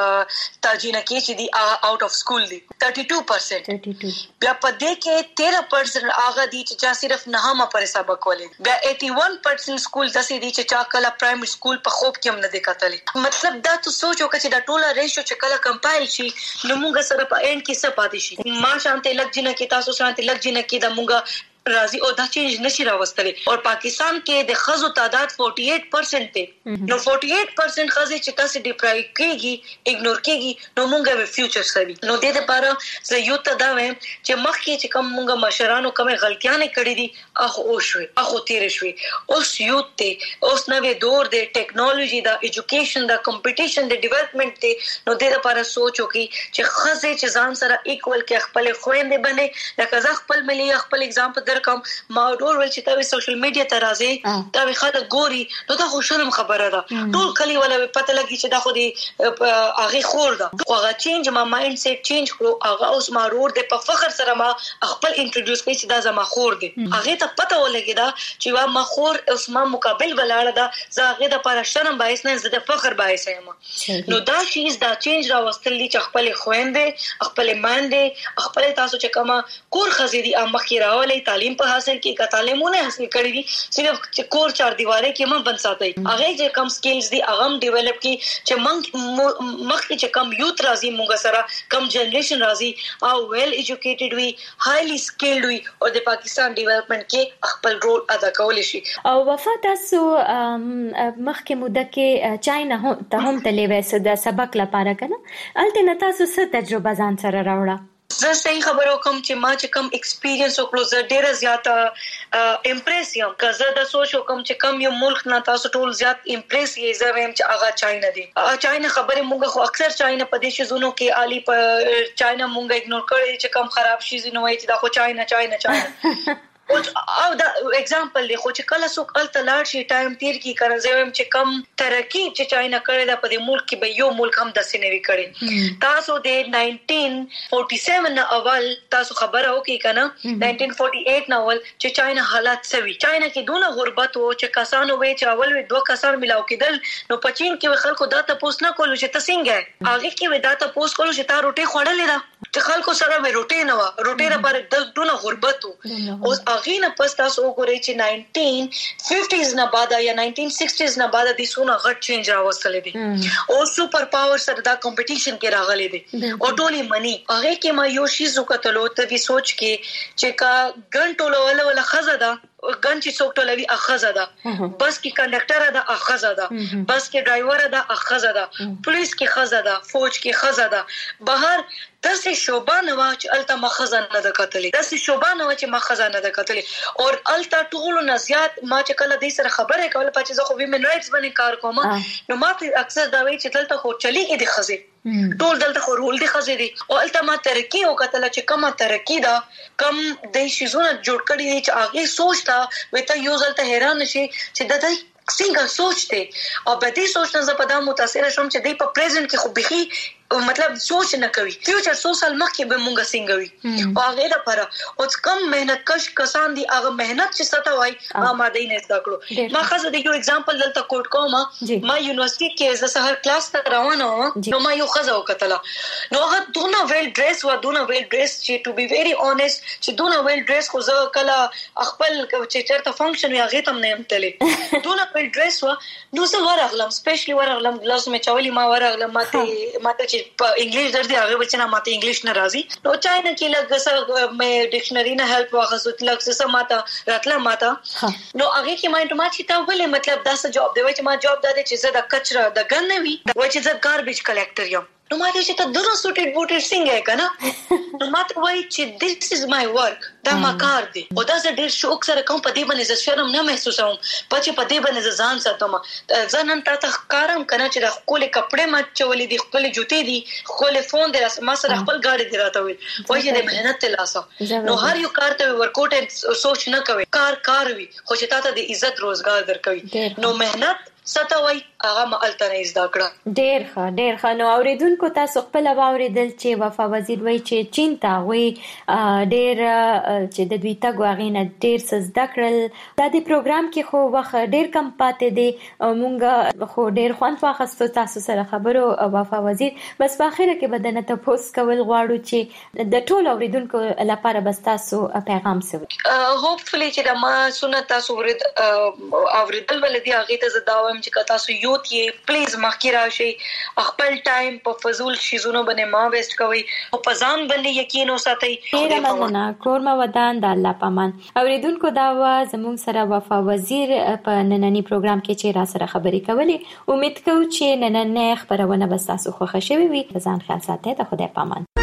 Speaker 8: تاجینه کې چې دي آوټ اف سکول دي thirty two percent بیا په دې کې thirteen percent هغه دي چې صرف نهمه پر سبق ولې بیا eighty-one percent سکول داسې دي چې چا کله پرایمري سکول په خوب کې هم نه دي کتلې مطلب دا ته سوچ وکړه چې دا ټوله ریشو چې کله کمپایل شي نو موږ سره په اند کې پاتې شي ما شانته لګ جنہ کې تاسو شانته لګ جنہ کې د مونږه راضي او دا چینج نشي راوستلې او پاکستان کې د خزو تعداد forty-eight percent ته نو forty-eight percent خزې چې تاسو ډیپرای کېږي اګنور کېږي نو مونږه به فیوچر سوي نو د دې لپاره زه یو ته دا وایم چې مخکې چې کوم مونږه مشرانو کومه غلطیاں نه کړې دي اخو او شوي اخو تیر شوي اوس یو ته اوس نوې دور د ټیکنالوژي دا ایجوکیشن دا کمپټیشن د ډیولپمنٹ ته نو د دې لپاره سوچ وکړي چې خزې چې ځان سره ایکوال کې خپل خويندې بنې لکه ځ خپل ملي خپل اگزامپل ذکر کوم ما ډور ول چې تا سوشل میډیا ته راځي دا خلک ګوري نو دا خو شرم خبره ده ټول کلی ولا پته لګي چې دا خو دی هغه خور ده خو هغه چینج ما مایند سیټ چینج کړو هغه اوس ما ورور د په فخر سره ما خپل انټروډوس کړي چې دا زما خور دی هغه ته پته ولګي دا چې وا ما خور اوس ما مقابل بلاړه ده زه هغه د پر شرم باعث نه زه د فخر باعث یم نو دا شیز دا چینج راوستلی چې خپل خويندې خپل مانډې خپل تاسو چې کما کور خزيدي امخي راولې تعلیم په حاصل کې کا تعلیمونه حاصل کړی دي صرف چې کور چار دیواره کې مم بن ساتي هغه چې کم سکلز دي هغه ډیولپ کی چې مخ مخکې چې کم یوت راځي موږ سره کم جنریشن راځي او ویل ایجوکیټډ وي هایلی سکلډ وي او د پاکستان ډیولپمنٹ کې خپل رول ادا کولای شي
Speaker 7: او وفا تاسو مخکې موده کې چاینا ته هم تللی وې د سبق لپاره کنه الته نه تاسو څه تجربه ځان سره راوړه
Speaker 8: زه صحیح خبرو کوم چې ما چې کم ایکسپیرینس وکړو زه ډیره زیاته امپریس یم که زه د سوچ وکم چې کم یو ملک نه تاسو ټول زیات امپریس یې زه ویم چې هغه چاینا دی چاینا خبره مونږ خو اکثر چاینا په دې شزونو کې عالی په چاینا مونږ اګنور کړی چې کم خراب شي نو وایي چې دا خو چاینا چاینا چاینا او دا اگزامپل دی خو چې کله څوک الته لاړ شي ټایم تیر کی کړه زه ویم چې کم ترقی چې چاینا کړی دا په دې ملک کې به یو ملک هم د سینوي کړي تاسو د نائنټین فورټي سیون اول تاسو خبره وکي کنه نائنټین فورټي ایټ ناول چې چاینا حالات سوي چاینا کې دونه غربت وو چې کسانو وې چې اول وې دوه کسان ملاو کېدل نو پچین کې خلکو دا تاسو نه کولو چې تاسو څنګه هغه کې وې دا تاسو کولو چې تا روټي خوړلې ده چې خلکو سره وې روټي نه و روټي لپاره د دونه غربت وو هغه نه پس تاسو وګورئ چې نائنټین ففټیز نه بعد یا نائنټین سکسټیز نه بعد د سونه غټ چینج راوستل دي او سپر پاور سره دا کمپټیشن کې راغلي دي او ټولي منی هغه کې ما یو شی زوکتلو ته وی سوچ کې چې کا ګنټو له ولا خزه ده ګن چې څوک ټولوي اخزه ده بس کې کنډکټر ده اخزه ده بس کې ډرایور ده اخزه ده پولیس کې خزه ده فوج کې خزه ده بهر داسې شوبه نه وا چې الته مخزه نه ده کتلې داسې شوبه نه وا چې مخزه نه ده کتلې او الته ټول نه زیات ما چې کله دې سره خبره کوله پاتې زه خو ویمن رائټس باندې کار کوم نو ما اکثر دا وی چې دلته خو چلی کې دي خزه ټول دلته خو رول دي خزه دي او الته ما ترقی او کتل چې کومه ترقی ده کم د شیزونه جوړ کړی دي چې هغه سوچتا وې ته یو ځل ته حیران شي چې د دې څنګه سوچته او به دې سوچ نه زپدا متاثر شوم چې دې په پریزنت کې خو بخي مطلب سوچ نه کوي فیوچر سو سال مخکې به مونږ څنګه وي او هغه لپاره او کم مهنت کش کسان دي هغه مهنت چې ستو وای ما دې نه زده کړو ما خاصه د یو اگزامپل دلته کوټ کوم ما یونیورسيټي کې زه سهار کلاس ته روانه وم نو ما یو خزه وکتله نو هغه دونه ویل ډریس و دونه ویل ډریس چې ټو بي ویری اونست چې دونه ویل ډریس خو زه کله خپل چې چرته فنکشن وي هغه تم نه امتلې دونه ویل ډریس و نو زه ورغلم سپیشلی ورغلم لاس مې چولې ما ورغلم ماته ماته چې په انګلیش درته هغه بچنه ماته انګلیش نه راځي نو چاینا کې لږ څه مې ډکشنری نه هیلپ واخصو لږ څه ماته راتله ماته نو هغه کې ما ته ما چې تا ولې مطلب دا څه جواب دی چې ما جواب دا دی چې زه د کچره د ګن نه وي و چې زه ګاربیج کلیکټر یم نو ما ته چې ته دونه سوټډ بوټډ څنګه کنه نو ما ته وایي چې this is my work دا ما کار دی او دا زه ډېر شوق سره کوم په دې باندې زه شرم نه محسوسوم پچې په دې باندې ځان ساتم زه نن تاسو کارم کنه چې د خپل کپڑے ما چولې دي خپل جوتې دي خپل فون دی ما سره خپل گاډي دی راته وي وایي دې مهنت تلاسه نو هر یو کار ته ورکوټ سوچ نه کوي کار کار وي خو چې تاسو د عزت روزګار درکوي نو مهنت ستوي هغه مالته نه زده کړه
Speaker 7: ډېر ښه ډېر ښه نو اوریدونکو تاسو خپل واوریدل چې وفا وزیر وایي چې چین ته وي ډېر چې د دوی تګ واغینه ډېر څه زده کړل دا د پروګرام کې خو وخت ډېر کم پاتې دی مونږ خو ډېر خوند واخیستو تاسو سره خبرو وفا وزیر بس په اخره کې بدنه ته پوس کول غواړو چې د ټول اوریدونکو لپاره بس تاسو پیغام سوي
Speaker 8: هوپفلی چې د ما سنت تاسو اوریدل ولدي هغه ته زداوم چې تاسو یوت یې پلیز مخکې راشي خپل ټایم په فضول شیزونو باندې ما ویسټ کوي او په ځان باندې یقین وساتئ
Speaker 7: ډیر مننه کورما ودان د الله پامان اوریدونکو دا و زموږ سره وفا وزیر په نننی پروګرام کې چې را سره خبرې کولې امید کوم چې نننی خبرونه به تاسو خوښ شوي وي ځان خیال ساتئ د خدای پامان